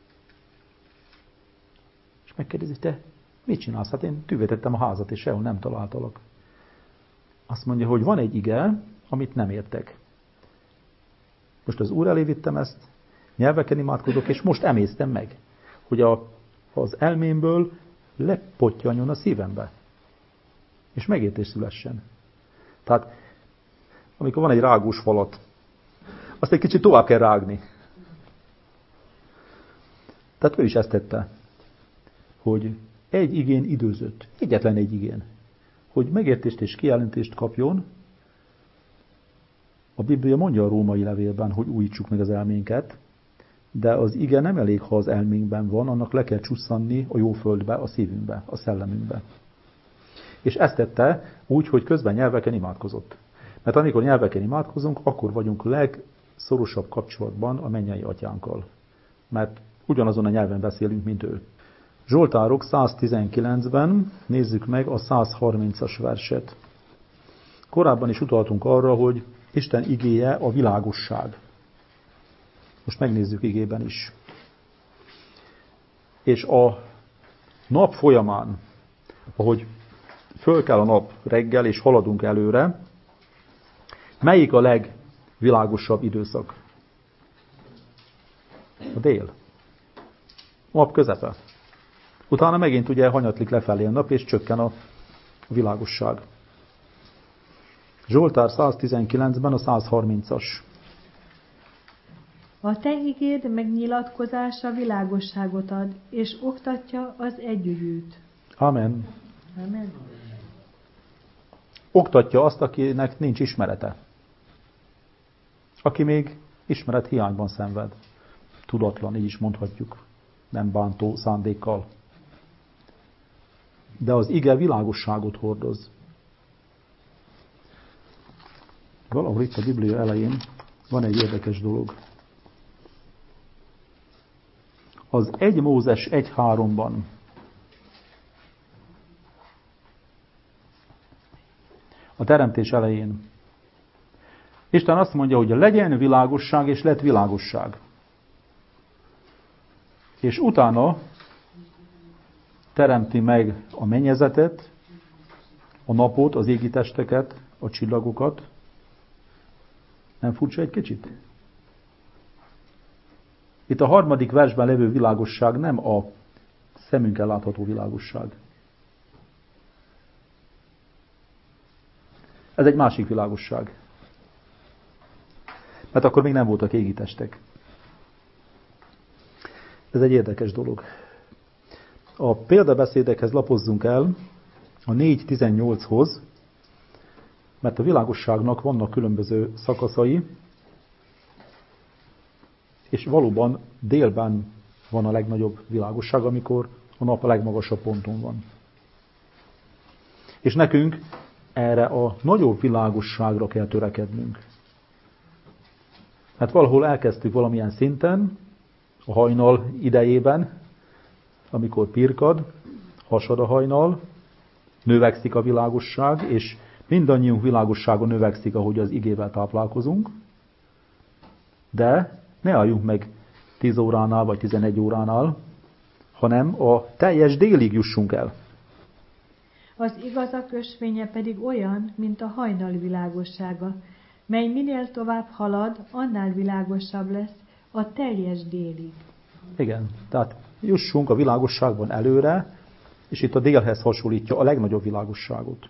És megkérdezi, te mit csinálsz? Hát én tüvetettem a házat, és sehol nem találtalak. Azt mondja, hogy van egy ige, amit nem értek. Most az Úr elé vittem ezt, nyelveken imádkozok, és most emésztem meg, hogy a, az elmémből lepottyanjon a szívembe. És megértés szülessen. Tehát, amikor van egy rágós falat, azt egy kicsit tovább kell rágni. Tehát ő is ezt tette, hogy egy igén időzött, egyetlen egy igén, hogy megértést és kijelentést kapjon. A Biblia mondja a római levélben, hogy újítsuk meg az elménket, de az ige nem elég, ha az elménkben van, annak le kell csusszanni a jó földbe, a szívünkbe, a szellemünkbe. És ezt tette úgy, hogy közben nyelveken imádkozott. Mert amikor nyelveken imádkozunk, akkor vagyunk legszorosabb kapcsolatban a mennyei atyánkkal. Mert ugyanazon a nyelven beszélünk, mint ő. Zsoltárok száztizenkilencben nézzük meg a százharmincas verset. Korábban is utaltunk arra, hogy Isten igéje a világosság. Most megnézzük igében is. És a nap folyamán, ahogy föl kell a nap reggel, és haladunk előre, melyik a legvilágosabb időszak? A dél. A nap közepe. Utána megint ugye hanyatlik lefelé a nap, és csökken a világosság. Zsoltár száztizenkilencben a százharmincas. A te igéd megnyilatkozása világosságot ad, és oktatja az együgyűt. Amen. Amen. Oktatja azt, akinek nincs ismerete. Aki még ismeret hiányban szenved. Tudatlan, így is mondhatjuk. Nem bántó szándékkal. De az ige világosságot hordoz. Valahol itt a Biblia elején van egy érdekes dolog. Az egy Mózes egy háromban a teremtés elején Isten azt mondja, hogy legyen világosság, és lett világosság. És utána teremti meg a mennyezetet, a napot, az égi testeket, a csillagokat. Nem furcsa egy kicsit? Itt a harmadik versben levő világosság nem a szemünkkel látható világosság. Ez egy másik világosság. Mert akkor még nem voltak égi testek. Ez egy érdekes dolog. A példabeszédekhez lapozzunk el a négy tizennyolchoz, mert a világosságnak vannak különböző szakaszai, és valóban délben van a legnagyobb világosság, amikor a nap a legmagasabb ponton van. És nekünk erre a nagyobb világosságra kell törekednünk. Mert valahol elkezdtük valamilyen szinten, a hajnal idejében, amikor pirkad, hasad a hajnal, növekszik a világosság, és mindannyiunk világossága növekszik, ahogy az igével táplálkozunk. De ne álljunk meg tíz óránál, vagy tizenegy óránál, hanem a teljes délig jussunk el. Az igazak ösvénye pedig olyan, mint a hajnal világossága, mely minél tovább halad, annál világosabb lesz a teljes délig. Igen, tehát jussunk a világosságban előre, és itt a délhez hasonlítja a legnagyobb világosságot.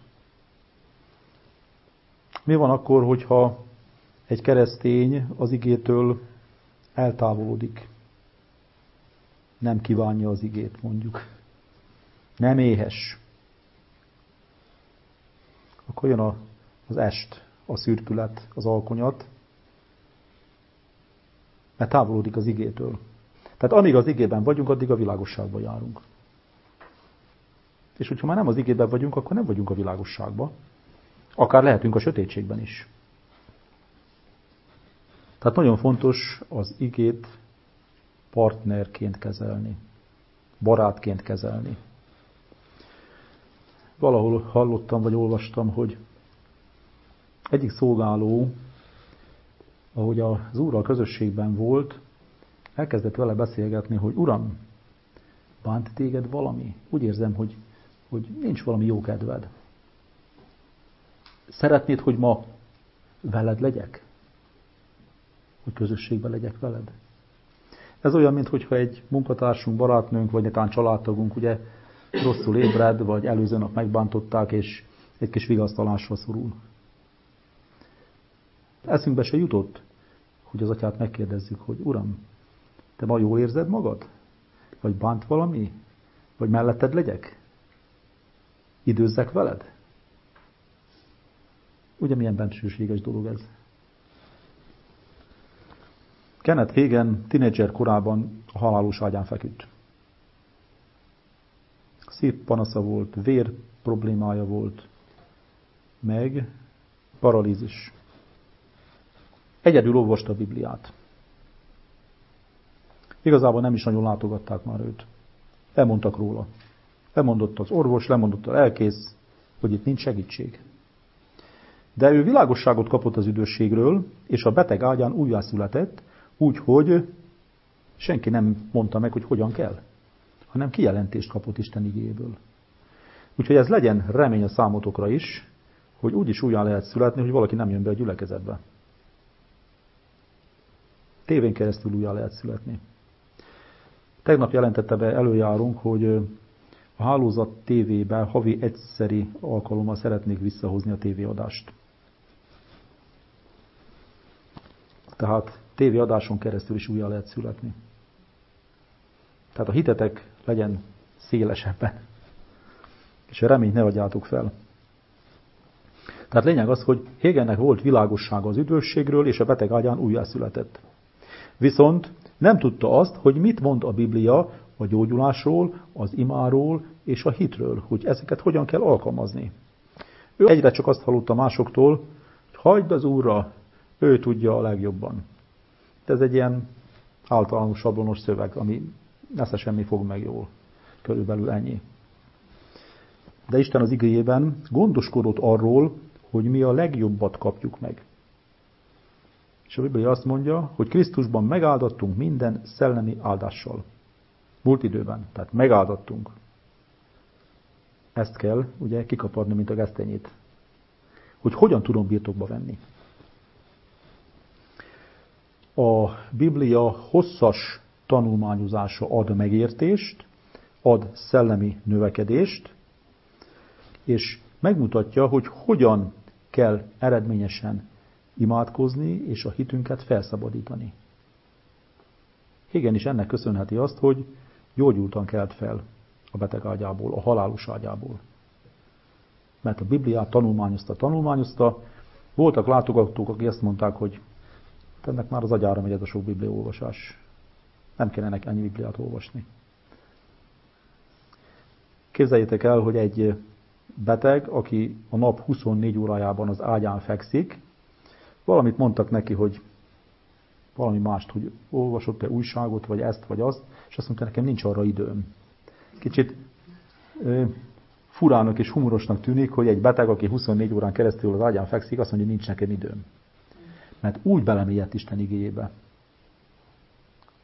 Mi van akkor, hogyha egy keresztény az igétől eltávolodik? Nem kívánja az igét, mondjuk. Nem éhes. Akkor jön a, az est, a szürkület, az alkonyat, mert távolodik az igétől. Tehát amíg az igében vagyunk, addig a világosságban járunk. És hogyha már nem az igében vagyunk, akkor nem vagyunk a világosságban. Akár lehetünk a sötétségben is. Tehát nagyon fontos az igét partnerként kezelni, barátként kezelni. Valahol hallottam, vagy olvastam, hogy egyik szolgáló, ahogy az úrral közösségben volt, elkezdett vele beszélgetni, hogy Uram, bánt téged valami? Úgy érzem, hogy, hogy nincs valami jó kedved. Szeretnéd, hogy ma veled legyek? Hogy közösségben legyek veled? Ez olyan, mintha egy munkatársunk, barátnőnk, vagy netán családtagunk, ugye rosszul ébred, vagy előző nap megbántották, és egy kis vigasztalásra szorul. Eszünkbe se jutott, hogy az atyát megkérdezzük, hogy Uram, te ma jól érzed magad? Vagy bánt valami? Vagy melletted legyek? Időzzek veled? Ugye milyen bensőséges dolog ez? Kenneth Hagin tínédzser korában a halálos ágyán feküdt. Szív panasza volt, vér problémája volt, meg paralízis. Egyedül olvasta a Bibliát. Igazából nem is nagyon látogatták már őt. Elmondtak róla. Lemondott az orvos, lemondott a lelkész, hogy itt nincs segítség. De ő világosságot kapott az üdvösségről, és a beteg ágyán újjászületett, úgy, hogy senki nem mondta meg, hogy hogyan kell, hanem kijelentést kapott Isten igéjéből. Úgyhogy ez legyen remény a számotokra is, hogy úgy is újjá lehet születni, hogy valaki nem jön be a gyülekezetbe. Tévén keresztül újjá lehet születni. Tegnap jelentette be előjárunk, hogy a hálózat tévébe havi egyszeri alkalommal szeretnék visszahozni a tévéadást. Tehát tévéadáson keresztül is újjá lehet születni. Tehát a hitetek legyen szélesebben. És a reményt ne adjátok fel. Tehát lényeg az, hogy Haginnek volt világossága az üdvösségről, és a beteg ágyán újjászületett. Viszont nem tudta azt, hogy mit mond a Biblia a gyógyulásról, az imáról és a hitről, hogy ezeket hogyan kell alkalmazni. Ő egyre csak azt hallotta másoktól, hogy hagyd az Úrra, ő tudja a legjobban. Ez egy ilyen általános sablonos szöveg, ami nesze semmi fog meg jól. Körülbelül ennyi. De Isten az igéjében gondoskodott arról, hogy mi a legjobbat kapjuk meg. És a Biblia azt mondja, hogy Krisztusban megáldottunk minden szellemi áldással. Múlt időben, tehát megáldottunk. Ezt kell ugye kikaparni, mint a gesztenyét. Hogy hogyan tudom birtokba venni. A Biblia hosszas tanulmányozása ad megértést, ad szellemi növekedést, és megmutatja, hogy hogyan kell eredményesen imádkozni, és a hitünket felszabadítani. Igen, is ennek köszönheti azt, hogy gyógyultan kelt fel a beteg ágyából, a halálos ágyából. Mert a Bibliát tanulmányozta, tanulmányozta. Voltak látogatók, akik ezt mondták, hogy ennek már az agyára megy ez a sok bibliaolvasás. Nem kellene ennyi Bibliát olvasni. Képzeljétek el, hogy egy beteg, aki a nap huszonnégy órájában az ágyán fekszik, valamit mondtak neki, hogy valami mást, hogy olvasott-e újságot, vagy ezt, vagy azt, és azt mondta, nekem nincs arra időm. Kicsit ö, furának és humorosnak tűnik, hogy egy beteg, aki huszonnégy órán keresztül az ágyán fekszik, azt mondja, hogy nincs nekem időm. Mert úgy belemélyedt Isten igéjébe.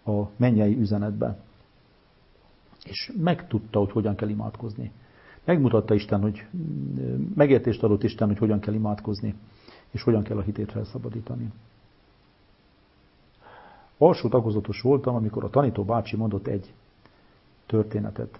a mennyei üzenetbe. És megtudta, hogy hogyan kell imádkozni. Megmutatta Isten, hogy megértést adott Isten, hogy hogyan kell imádkozni, és hogyan kell a hitét felszabadítani. Alsó tagozatos voltam, amikor a tanító bácsi mondott egy történetet.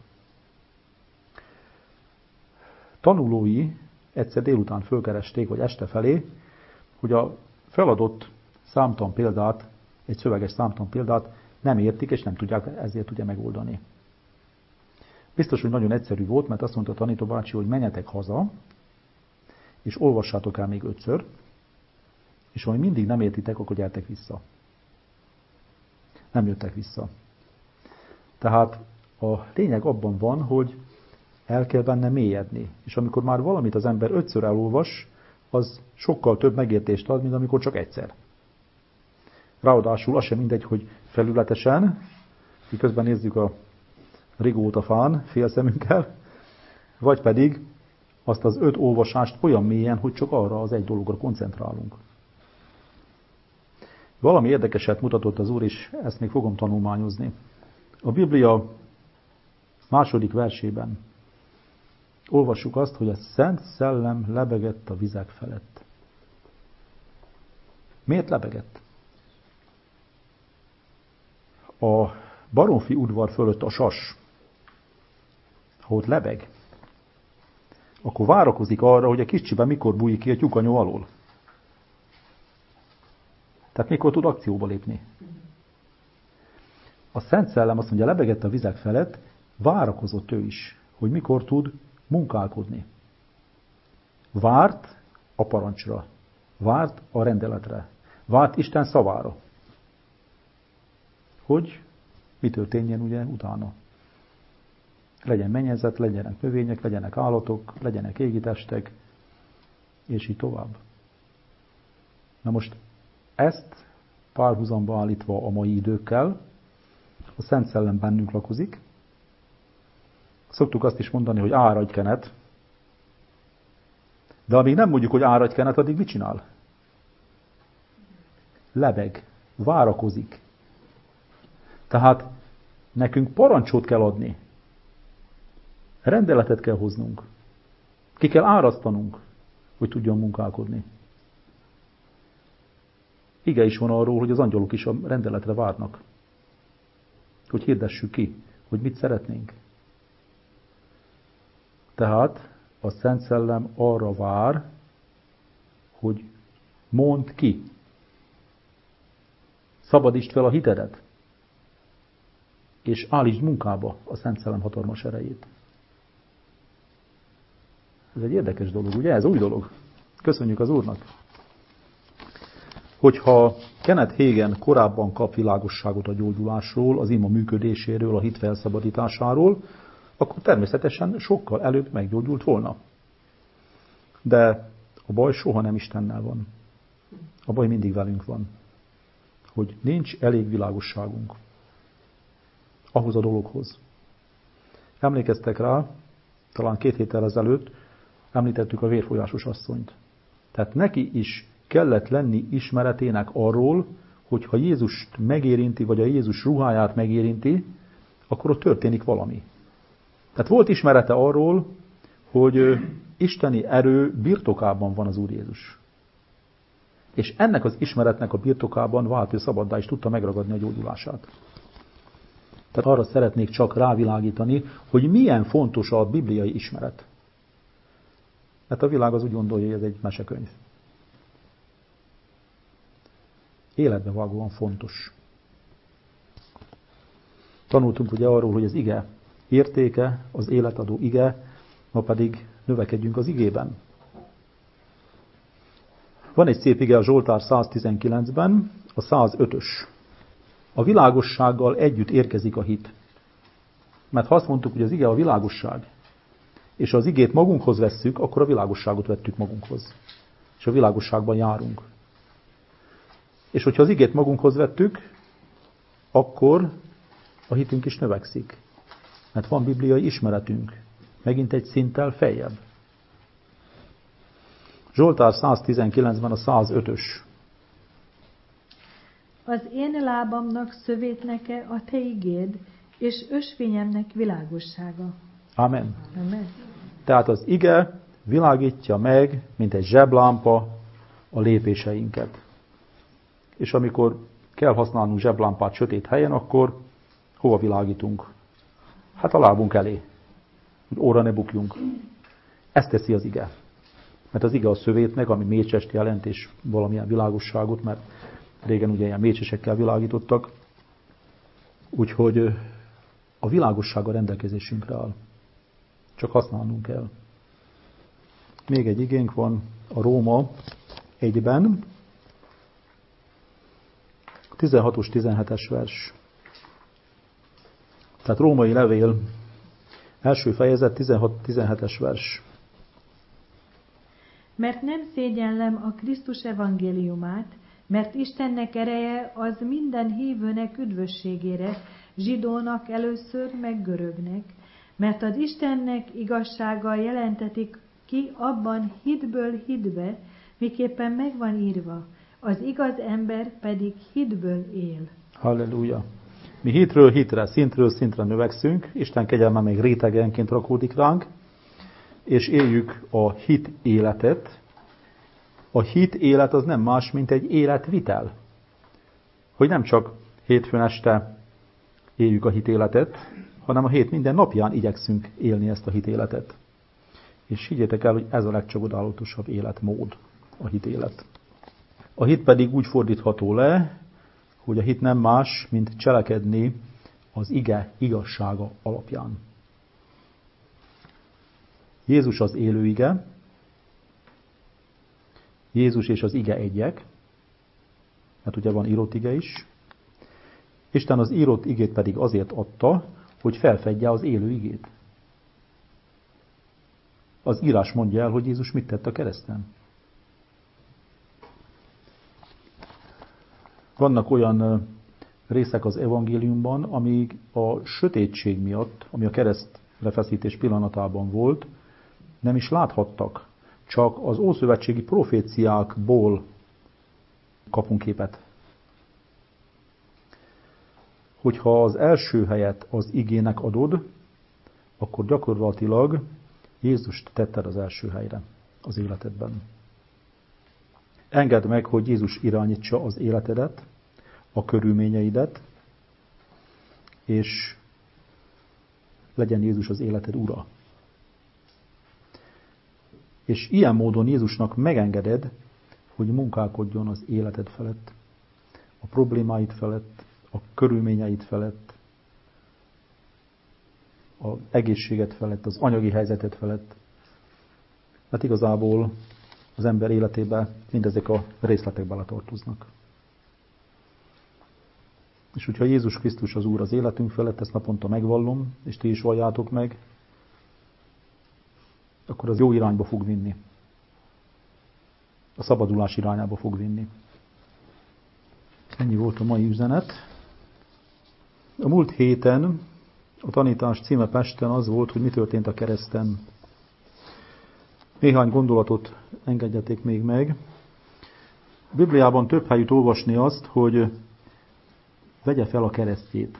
Tanulói egyszer délután fölkeresték, vagy este felé, hogy a feladott számtan példát, egy szöveges számtan példát nem értik, és nem tudják ezért ugye megoldani. Biztos, hogy nagyon egyszerű volt, mert azt mondta a tanító bácsi, hogy menjetek haza, és olvassátok el még ötször, és ha mindig nem értitek, akkor gyertek vissza. Nem jöttek vissza. Tehát a lényeg abban van, hogy el kell benne mélyedni. És amikor már valamit az ember ötször elolvas, az sokkal több megértést ad, mint amikor csak egyszer. Ráadásul az sem mindegy, hogy felületesen, miközben nézzük a rigót a fán félszemünkkel, vagy pedig azt az öt olvasást olyan mélyen, hogy csak arra az egy dologra koncentrálunk. Valami érdekeset mutatott az Úr, és ezt még fogom tanulmányozni. A Biblia második versében olvassuk azt, hogy a Szent Szellem lebegett a vizek felett. Miért lebegett? A Baromfi udvar fölött a sas, ha ott lebeg, akkor várakozik arra, hogy a kis csibe mikor bújik ki a tyúkanyó alól. Tehát mikor tud akcióba lépni. A Szent Szellem azt mondja, lebegett a vizek felett, várakozott ő is, hogy mikor tud munkálkodni. Várt a parancsra, várt a rendeletre, várt Isten szavára, hogy mi történjen ugye utána. Legyen mennyezet, legyenek növények, legyenek állatok, legyenek égitestek, és így tovább. Na most ezt párhuzamba állítva a mai időkkel, a Szent Szellem bennünk lakozik. Szoktuk azt is mondani, hogy áragykenet, de amíg nem mondjuk, hogy áragykenet, addig mit csinál? Lebeg, várakozik. Tehát nekünk parancsot kell adni. Rendeletet kell hoznunk. Ki kell árasztanunk, hogy tudjon munkálkodni. Ige is van arról, hogy az angyalok is a rendeletre várnak. Hogy hirdessük ki, hogy mit szeretnénk. Tehát a Szent Szellem arra vár, hogy mondd ki. Szabadítsd fel a hitedet. És állítsd munkába a Szent Szellem hatalmas erejét. Ez egy érdekes dolog, ugye? Ez új dolog. Köszönjük az Úrnak. Hogyha Kenneth Hagin korábban kap világosságot a gyógyulásról, az ima működéséről, a hit felszabadításáról, akkor természetesen sokkal előbb meggyógyult volna. De a baj soha nem Istennel van. A baj mindig velünk van. Hogy nincs elég világosságunk ahhoz a dologhoz. Emlékeztek rá, talán két héttel ezelőtt említettük a vérfolyásos asszonyt. Tehát neki is kellett lenni ismeretének arról, hogy ha Jézust megérinti, vagy a Jézus ruháját megérinti, akkor ott történik valami. Tehát volt ismerete arról, hogy isteni erő birtokában van az Úr Jézus. És ennek az ismeretnek a birtokában vált ő szabaddá, és tudta megragadni a gyógyulását. Tehát arra szeretnék csak rávilágítani, hogy milyen fontos a bibliai ismeret. Mert a világ az úgy gondolja, hogy ez egy mesekönyv. Életbevágóan fontos. Tanultunk ugye arról, hogy az ige értéke, az életadó ige, ma pedig növekedjünk az igében. Van egy szép ige a Zsoltár száztizenkilencben, a százötös. A világossággal együtt érkezik a hit. Mert ha azt mondtuk, hogy az ige a világosság, és az igét magunkhoz vesszük, akkor a világosságot vettük magunkhoz. És a világosságban járunk. És hogyha az igét magunkhoz vettük, akkor a hitünk is növekszik. Mert van bibliai ismeretünk. Megint egy szinttel feljebb. Zsoltár száztizenkilencben a százötös. Az én lábamnak szövétneke a te igéd, és ösvényemnek világossága. Amen. Amen. Tehát az ige világítja meg, mint egy zseblámpa a lépéseinket. És amikor kell használnunk zseblámpát sötét helyen, akkor hova világítunk? Hát a lábunk elé, hogy óra ne bukjunk. Ezt teszi az ige. Mert az ige a szövétnek, ami mécsest jelent, és valamilyen világosságot, mert régen ugye ilyen mécsesekkel világítottak. Úgyhogy a világossága rendelkezésünkre áll. Csak használnunk kell. Még egy igénk van a Róma egyben, tizenhatos tizenhetes vers. Tehát római levél, első fejezet, tizenhat tizenhetes vers. Mert nem szégyellem a Krisztus evangéliumát, mert Istennek ereje az minden hívőnek üdvösségére, zsidónak először, meg görögnek, mert az Istennek igazsága jelentetik ki abban hitből hitbe, miképpen megvan írva, az igaz ember pedig hitből él. Halleluja! Mi hitről hitre, szintről szintre növekszünk, Isten kegyelme még rétegenként rakódik ránk, és éljük a hit életet. A hit élet az nem más, mint egy életvitel. Hogy nem csak hétfőn este éljük a hit életet, hanem a hét minden napján igyekszünk élni ezt a hit életet. És higgyétek el, hogy ez a legcsodálatos életmód, a hit élet. A hit pedig úgy fordítható le, hogy a hit nem más, mint cselekedni az ige igazsága alapján. Jézus az élő ige, Jézus és az ige egyek, mert ugye van írott ige is. Isten az írott igét pedig azért adta, hogy felfedje az élő igét. Az írás mondja el, hogy Jézus mit tett a kereszten. Vannak olyan részek az evangéliumban, amíg a sötétség miatt, ami a keresztrefeszítés pillanatában volt, nem is láthattak. Csak az ószövetségi proféciákból kapunk képet. Hogyha az első helyet az igének adod, akkor gyakorlatilag Jézust tetted az első helyre az életedben. Engedd meg, hogy Jézus irányítsa az életedet, a körülményeidet, és legyen Jézus az életed ura. És ilyen módon Jézusnak megengeded, hogy munkálkodjon az életed felett, a problémáid felett, a körülményeid felett, az egészséged felett, az anyagi helyzeted felett. Hát igazából az ember életébe mindezek a részletek beletartoznak. És hogyha Jézus Krisztus az Úr az életünk felett, ezt naponta megvallom, és ti is valljátok meg, akkor az jó irányba fog vinni. A szabadulás irányába fog vinni. Ennyi volt a mai üzenet. A múlt héten a tanítás címe Pesten az volt, hogy mi történt a kereszten. Néhány gondolatot engedjetek még meg. A Bibliában több helyütt olvasni azt, hogy vegye fel a keresztjét.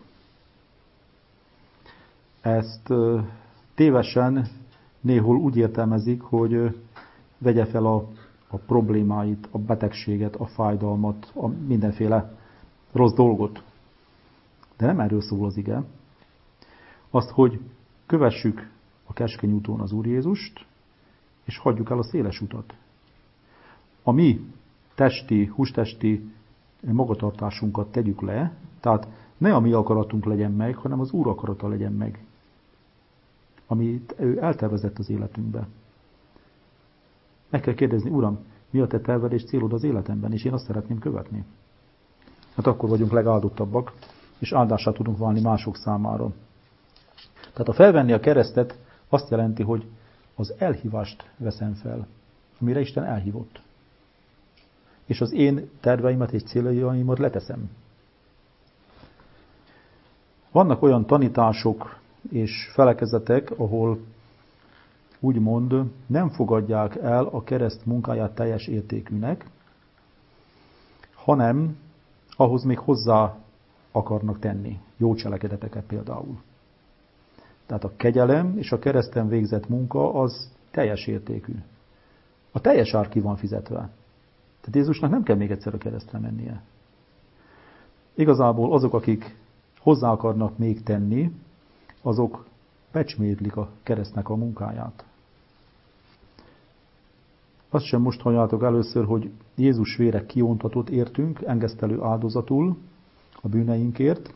Ezt tévesen néhol úgy értelmezik, hogy vegye fel a, a problémáit, a betegséget, a fájdalmat, a mindenféle rossz dolgot. De nem erről szól az ige. Azt, hogy kövessük a keskeny úton az Úr Jézust, és hagyjuk el a széles utat. A mi testi, hústesti magatartásunkat tegyük le, tehát ne a mi akaratunk legyen meg, hanem az Úr akarata legyen meg, amit ő eltervezett az életünkbe. Meg kell kérdezni, Uram, mi a te terved és célod az életemben, és én azt szeretném követni. Hát akkor vagyunk legáldottabbak, és áldását tudunk válni mások számára. Tehát a felvenni a keresztet azt jelenti, hogy az elhívást veszem fel, amire Isten elhívott. És az én terveimet és céljaimat leteszem. Vannak olyan tanítások és felekezetek, ahol úgymond nem fogadják el a kereszt munkáját teljes értékűnek, hanem ahhoz még hozzá akarnak tenni. Jó cselekedeteket például. Tehát a kegyelem és a kereszten végzett munka az teljes értékű. A teljes ár ki van fizetve. Tehát Jézusnak nem kell még egyszer a keresztre mennie. Igazából azok, akik hozzá akarnak még tenni, azok becsmétlik a keresztnek a munkáját. Azt sem most halljátok először, hogy Jézus vére kiontatott értünk, engesztelő áldozatul a bűneinkért,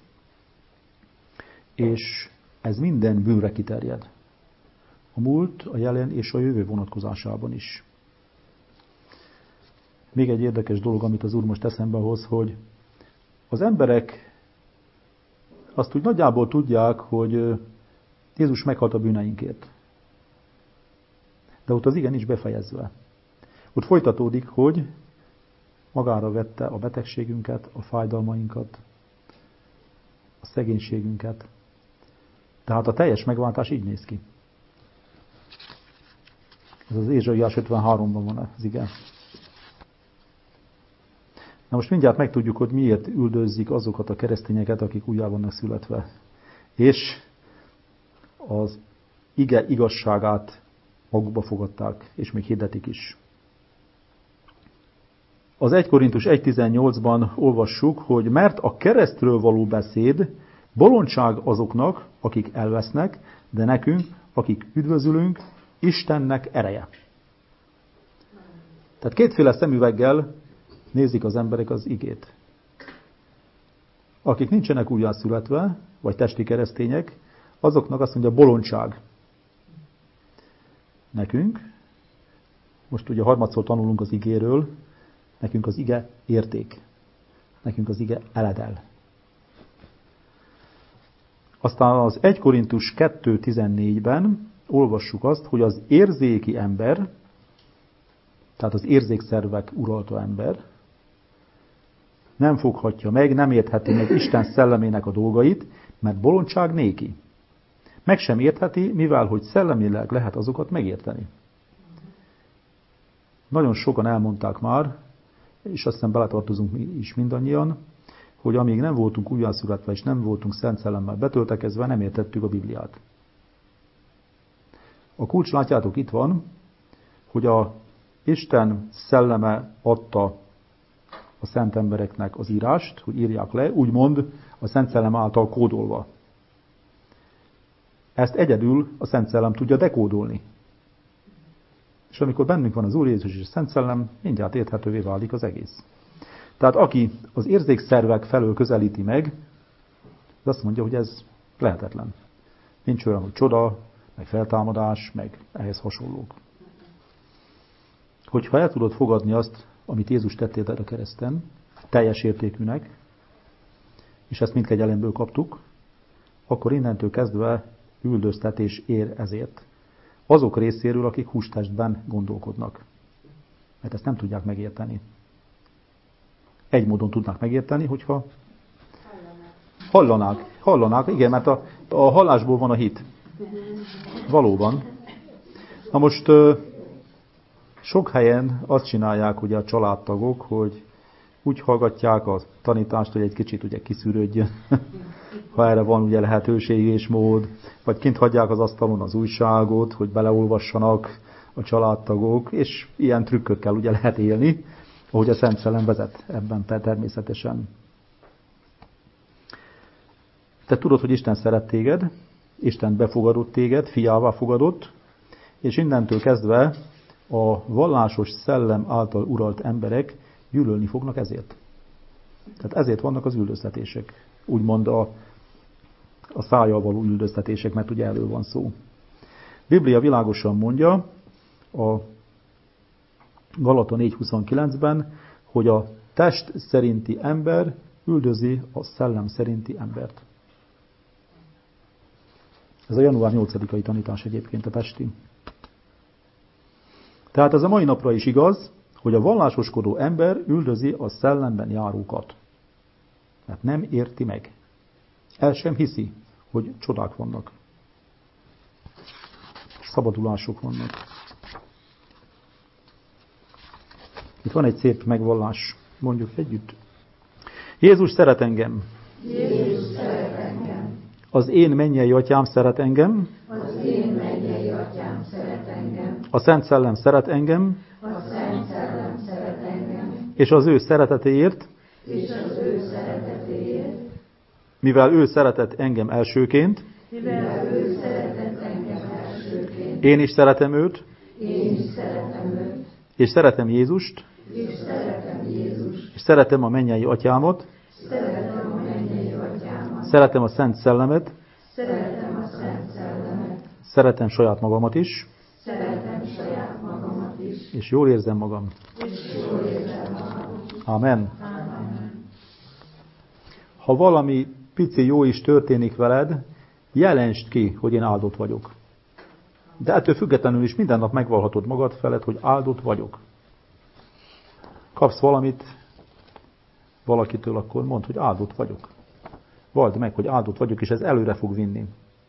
és ez minden bűnre kiterjed. A múlt, a jelen és a jövő vonatkozásában is. Még egy érdekes dolog, amit az Úr most eszembe hoz, hogy az emberek azt úgy nagyjából tudják, hogy Jézus meghalt a bűneinkért. De ott az ige nincs befejezve. Ott folytatódik, hogy magára vette a betegségünket, a fájdalmainkat, a szegénységünket. Tehát a teljes megváltás így néz ki. Ez az Ézsaiás ötvenháromban van az ige. Na most mindjárt megtudjuk, hogy miért üldözzik azokat a keresztényeket, akik újjá vannak születve. És az ige igazságát magukba fogadták, és még hirdetik is. Az egy Korintus egy tizennyolcban olvassuk, hogy mert a keresztről való beszéd bolondság azoknak, akik elvesznek, de nekünk, akik üdvözülünk, Istennek ereje. Tehát kétféle szemüveggel nézik az emberek az igét. Akik nincsenek újjászületve, vagy testi keresztények, azoknak azt mondja bolondság. Nekünk, most ugye harmadszor tanulunk az igéről, nekünk az ige érték. Nekünk az ige eledel. Aztán az egy Korintus kettő tizennégyben olvassuk azt, hogy az érzéki ember, tehát az érzékszervek uralta ember, nem foghatja meg, nem értheti meg Isten szellemének a dolgait, mert bolondság néki. Meg sem értheti, mivel hogy szellemileg lehet azokat megérteni. Nagyon sokan elmondták már, és azt hiszem beletartozunk mi is mindannyian, hogy amíg nem voltunk újjászületve és nem voltunk Szent Szellemmel betöltekezve, nem értettük a Bibliát. A kulcs, látjátok, itt van, hogy a Isten szelleme adta a szent embereknek az írást, hogy írják le, úgymond a Szent Szellem által kódolva. Ezt egyedül a Szent Szellem tudja dekódolni. És amikor bennünk van az Úr Jézus és a Szent Szellem, mindjárt érthetővé válik az egész. Tehát aki az érzékszervek felől közelíti meg, az azt mondja, hogy ez lehetetlen. Nincs olyan, hogy csoda, meg feltámadás, meg ehhez hasonlók. Hogyha el tudod fogadni azt, amit Jézus tettél a kereszten, teljes értékűnek, és ezt mindkegyelemből kaptuk, akkor innentől kezdve üldöztetés ér ezért. Azok részéről, akik hústestben gondolkodnak. Mert ezt nem tudják megérteni. Egy módon tudnak megérteni, hogyha hallanák. Hallanák, igen, mert a, a hallásból van a hit. Valóban. Na most sok helyen azt csinálják ugye a családtagok, hogy úgy hallgatják a tanítást, hogy egy kicsit ugye kiszűrődjön, ha erre van ugye lehetőség és mód, vagy kint hagyják az asztalon az újságot, hogy beleolvassanak a családtagok, és ilyen trükkökkel ugye lehet élni, ahogy a Szent Szellem vezet ebben természetesen. Te tudod, hogy Isten szeret téged, Isten befogadott téged, fiává fogadott, és innentől kezdve a vallásos szellem által uralt emberek gyűlölni fognak ezért. Tehát ezért vannak az üldöztetések. Úgymond a, a szájjal való üldöztetések, mert ugye elő van szó. Biblia világosan mondja a Galata négy huszonkilencben, hogy a test szerinti ember üldözi a szellem szerinti embert. Ez a január nyolcadikai tanítás egyébként a pesti. Tehát ez a mai napra is igaz, hogy a vallásoskodó ember üldözi a szellemben járókat. Mert nem érti meg. El sem hiszi, hogy csodák vannak. Szabadulások vannak. Itt van egy szép megvallás, mondjuk együtt. Jézus szeret engem. Jézus szeret engem. Az én mennyei atyám szeret engem. Az én mennyei atyám szeret engem. A Szent Szellem szeret engem. A Szent Szellem szeret engem. És az ő szeretetéért, És az ő szeretetéért, mivel ő szeretett engem elsőként, mivel ő szeretett engem elsőként, én is szeretem őt, én is szeretem őt, és szeretem Jézust, és szeretem Jézust, és szeretem a mennyei atyámat, szeretem a mennyei atyámat, szeretem a Szent Szellemet, szeretem a Szent Szellemet, szeretem saját magamat is, szeretem saját magamat is, és jól érzem magam. és jól érzem magam. Amen. Amen. Ha valami pici jó is történik veled, jelentsd ki, hogy én áldott vagyok. De ettől függetlenül is minden nap megvalhatod magad felett, hogy áldott vagyok. Kapsz valamit valakitől, akkor mondd, hogy áldott vagyok. Vald meg, hogy áldott vagyok, és ez előre fog vinni.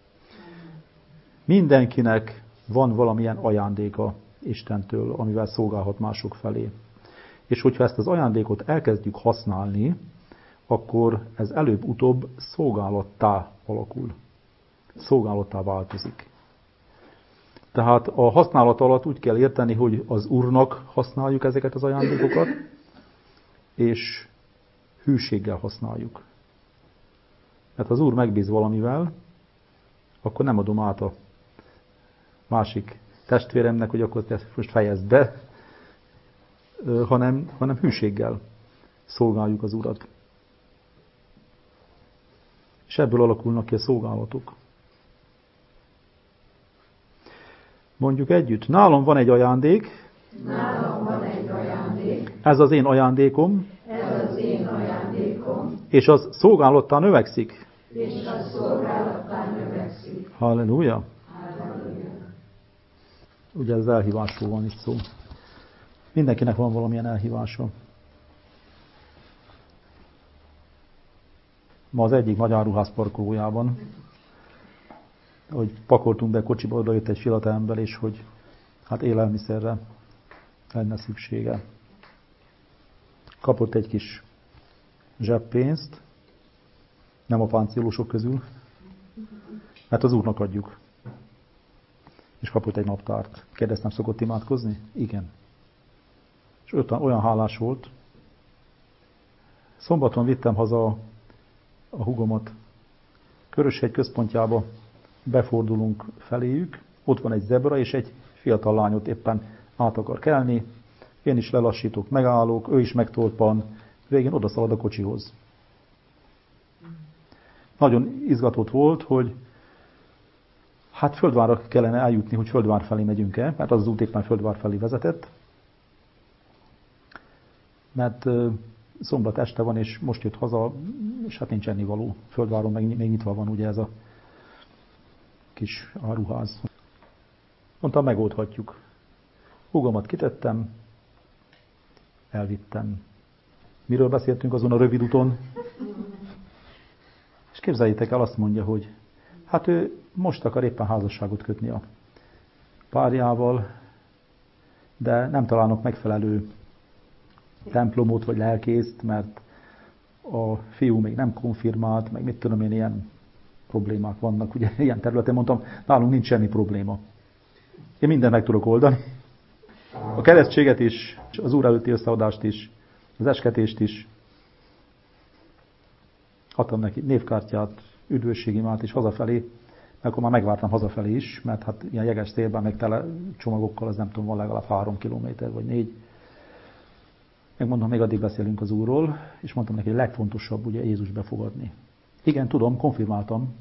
Mindenkinek van valamilyen ajándéka Istentől, amivel szolgálhat mások felé. És hogyha ezt az ajándékot elkezdjük használni, akkor ez előbb-utóbb szolgálattá alakul. Szolgálattá változik. Tehát a használat alatt úgy kell érteni, hogy az Úrnak használjuk ezeket az ajándékokat, és hűséggel használjuk. Mert ha az Úr megbíz valamivel, akkor nem adom át a másik testvéremnek, hogy akkor te most fejezd be, hanem, hanem hűséggel szolgáljuk az Urat. És ebből alakulnak ki a szolgálatok. Mondjuk együtt. Nálam van egy ajándék. Nálam van egy ajándék. Ez az én ajándékom. Ez az én ajándékom. És az szolgálattá növekszik. És a szolgálattá növekszik. Halleluja. Halleluja. Ugye ez elhívásról van itt szó. Mindenkinek van valamilyen elhívása. Ma az egyik nagy áruház parkolójában, hogy pakoltunk be kocsiba, oda jött egy fiatalember, és hogy hát élelmiszerre lenne szüksége. Kapott egy kis zseppénzt, nem a páncélosok közül, mert az Úrnak adjuk. És kapott egy naptárt. Kérdeztem, szokott imádkozni? Igen. És olyan hálás volt. Szombaton vittem haza a húgomat Köröshegy központjába, befordulunk feléjük, ott van egy zebra, és egy fiatal lányot éppen át akar kelni, én is lelassítok, megállok, ő is megtorpan, végén odaszalad a kocsihoz. Nagyon izgatott volt, hogy hát Földvárra kellene eljutni, hogy Földvár felé megyünk-e, mert az az út éppen Földvár felé vezetett. Mert szombat este van, és most jött haza, és hát nincs ennivaló. Földváron meg még nyitva van ugye ez a kis áruház. Mondtam, megoldhatjuk. Húgomat kitettem, elvittem. Miről beszéltünk azon a rövid úton? És képzeljétek el, azt mondja, hogy hát ő most akar éppen házasságot kötni a párjával, de nem találnak megfelelő templomot vagy lelkészt, mert a fiú még nem konfirmált, meg mit tudom én, ilyen problémák vannak, ugye ilyen területen. Mondtam, nálunk nincs semmi probléma. Én mindent meg tudok oldani. A keresztséget is, az Úr előtti összeadást is, az esketést is. Adtam neki névkártyát, üdvösségimát is hazafelé, mert akkor már megvártam hazafelé is, mert hát ilyen jeges szélben, meg tele csomagokkal, az nem tudom, van legalább három kilométer vagy négy. Megmondom, még addig beszélünk az Úrról, és mondtam neki, hogy a legfontosabb ugye Jézus befogadni. Igen, tudom, konfirmáltam,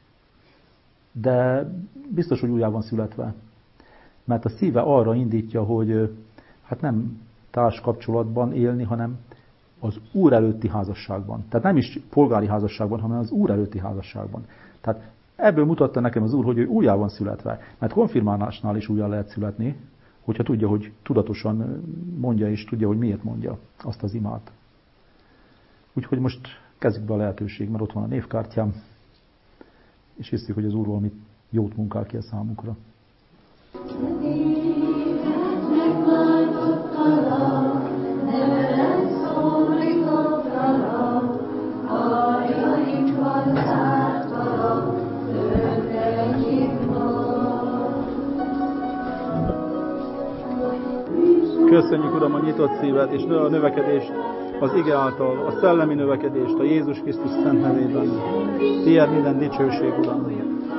de biztos, hogy újjá van születve. Mert a szíve arra indítja, hogy hát nem társkapcsolatban élni, hanem az Úr előtti házasságban. Tehát nem is polgári házasságban, hanem az Úr előtti házasságban. Tehát ebből mutatta nekem az Úr, hogy ő újjá van születve. Mert konfirmálásnál is újjá lehet születni, hogyha tudja, hogy tudatosan mondja, és tudja, hogy miért mondja azt az imát. Úgyhogy most kezdjük be a lehetőség, mert ott van a névkártyám, és hiszük, hogy az Úr valami jót munkál ki a számukra. Megváltottalak, nevelet szólítottalak, Köszönjük, Uram, a nyitott szívet és a növekedést az ige által, a szellemi növekedést a Jézus Krisztus szent nevében. Tiéd minden dicsőség, Uram.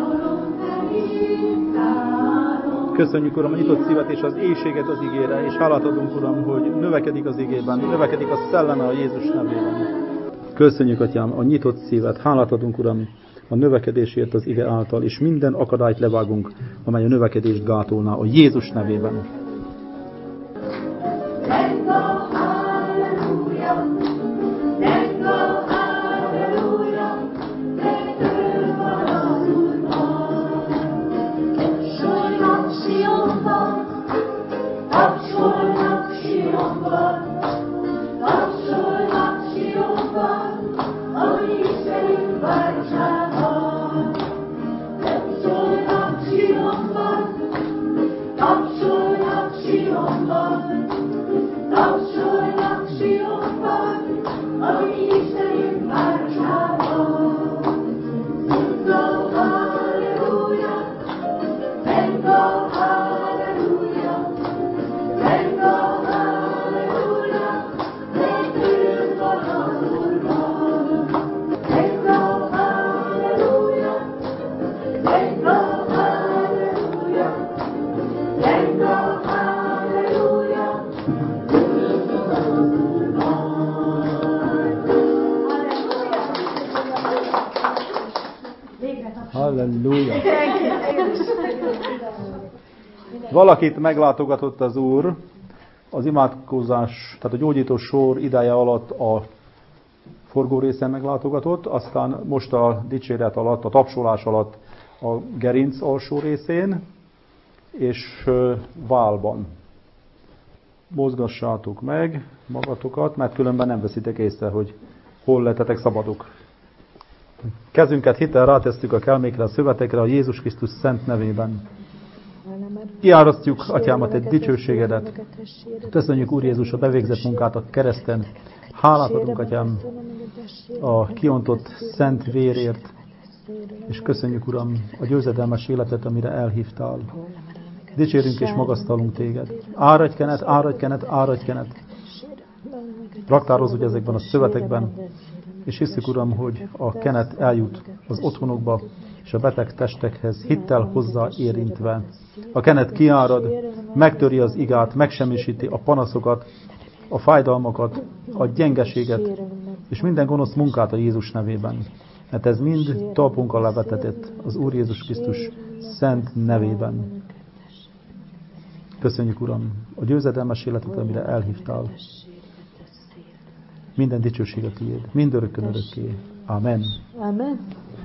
Köszönjük, Uram, a nyitott szívet és az éhséget az igére, és hálát adunk, Uram, hogy növekedik az igében, növekedik a szelleme a Jézus nevében. Köszönjük, Atyám, a nyitott szívet, hálát adunk, Uram, a növekedésért az ige által, és minden akadályt levágunk, amely a növekedést gátolná a Jézus nevében. Halleluja! Valakit meglátogatott az Úr az imádkozás, tehát a gyógyító sor ideje alatt a forgó részen meglátogatott, aztán most a dicséret alatt, a tapsolás alatt a gerinc alsó részén, és válban. Mozgassátok meg magatokat, mert különben nem veszitek észre, hogy hol lettetek szabadok. Kezünket hittel rátesszük a kelmékre, a szövetekre, a Jézus Krisztus szent nevében. Kiárasztjuk, Atyám, a te dicsőségedet. Köszönjük, Úr Jézus, a bevégzett munkát a kereszten. Hálát adunk, Atyám, a kiontott szent vérért, és köszönjük, Uram, a győzedelmes életet, amire elhívtál. Dicsérünk és magasztalunk téged. Áradj kenet, áradj kenet, áradj kenet. Raktározz ugye ezekben a szövetekben, és hiszük, Uram, hogy a kenet eljut az otthonokba, és a beteg testekhez hittel hozzá érintve. A kenet kiárad, megtöri az igát, megsemmisíti a panaszokat, a fájdalmakat, a gyengeséget, és minden gonosz munkát a Jézus nevében. Mert ez mind talpunkkal levetetett az Úr Jézus Krisztus szent nevében. Köszönjük, Uram, a győzedelmes életet, amire elhívtál. Minden dicsőség a tiéd, mindörökkön örökké. Amen. Amen.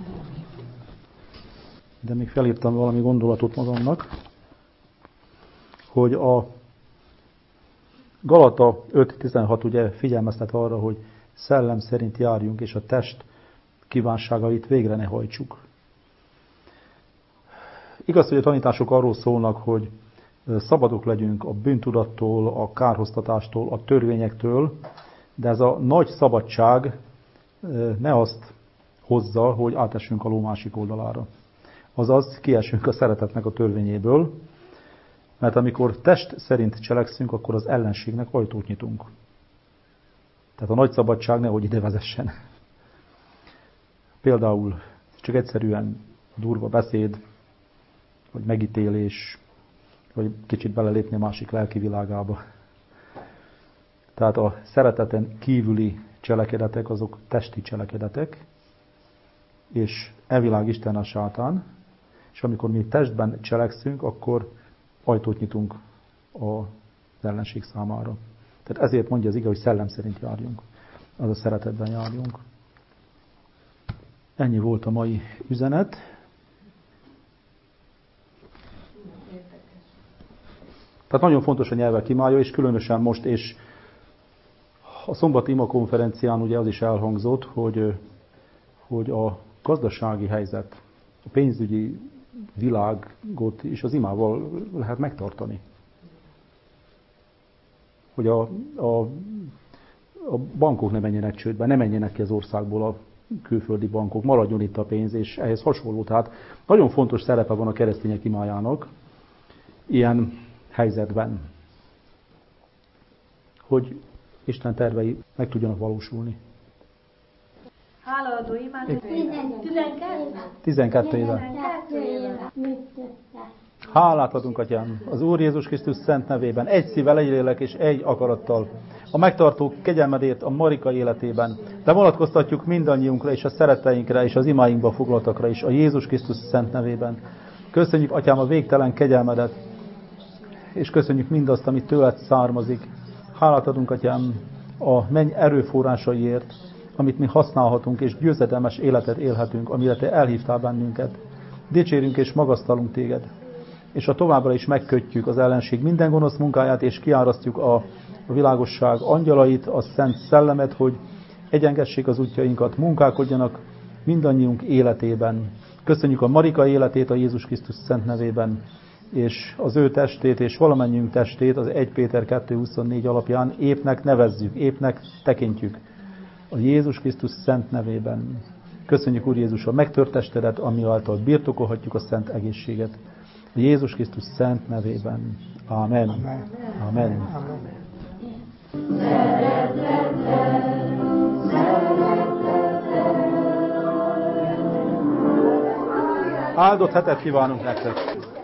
De még felírtam valami gondolatot magamnak, hogy a Galata öt tizenhat ugye figyelmeztet arra, hogy szellem szerint járjunk, és a test kívánságait végre ne hajtsuk. Igaz, hogy a tanítások arról szólnak, hogy szabadok legyünk a bűntudattól, a kárhoztatástól, a törvényektől, de ez a nagy szabadság ne azt hozza, hogy átessünk a ló másik oldalára. Azaz kiesünk a szeretetnek a törvényéből, mert amikor test szerint cselekszünk, akkor az ellenségnek ajtót nyitunk. Tehát a nagy szabadság nehogy ide vezessen. Például csak egyszerűen durva beszéd, vagy megítélés, vagy kicsit belelépni a másik lelki világába. Tehát a szereteten kívüli cselekedetek, azok testi cselekedetek, és elvilág Isten a sátán, és amikor mi testben cselekszünk, akkor ajtót nyitunk az ellenség számára. Tehát ezért mondja az ige, hogy szellem szerint járjunk, az a szeretetben járjunk. Ennyi volt a mai üzenet. Tehát nagyon fontos a nyelvek imája, és különösen most, és a szombati ima konferencián ugye az is elhangzott, hogy, hogy a gazdasági helyzet, a pénzügyi világot is az imával lehet megtartani. Hogy a, a, a bankok ne menjenek csődbe, ne menjenek ki az országból a külföldi bankok, maradjon itt a pénz, és ehhez hasonló. Tehát nagyon fontos szerepe van a keresztények imájának ilyen helyzetben. hogy Isten tervei meg tudjanak valósulni. Hálaadó imádság. tizenkettő éve. Hálát adunk, Atyám, az Úr Jézus Krisztus szent nevében, egy szívvel, egy lélek és egy akarattal. A megtartó kegyelmedért a Marika életében, de vonatkoztatjuk mindannyiunkra és a szeretteinkre és az imáinkba foglaltakra is a Jézus Krisztus szent nevében. Köszönjük, Atyám, a végtelen kegyelmedet, és köszönjük mindazt, amit tőled származik. Hálát adunk, Atyám, a menny erőforrásaiért, amit mi használhatunk, és győzedelmes életet élhetünk, amire te elhívtál bennünket. Dicsérünk és magasztalunk téged, és a továbbra is megkötjük az ellenség minden gonosz munkáját, és kiárasztjuk a, a világosság angyalait, a szent szellemet, hogy egyengessék az útjainkat, munkálkodjanak mindannyiunk életében. Köszönjük a Marika életét a Jézus Krisztus szent nevében, és az ő testét és valamennyiünk testét az egy Péter kettő huszonnégy alapján épnek nevezzük, épnek tekintjük a Jézus Krisztus szent nevében. Köszönjük, Úr Jézus, a megtört testedet, ami által birtokolhatjuk a szent egészséget. A Jézus Krisztus szent nevében. Amen. Amen. Amen. Áldott hetet kívánunk nektek!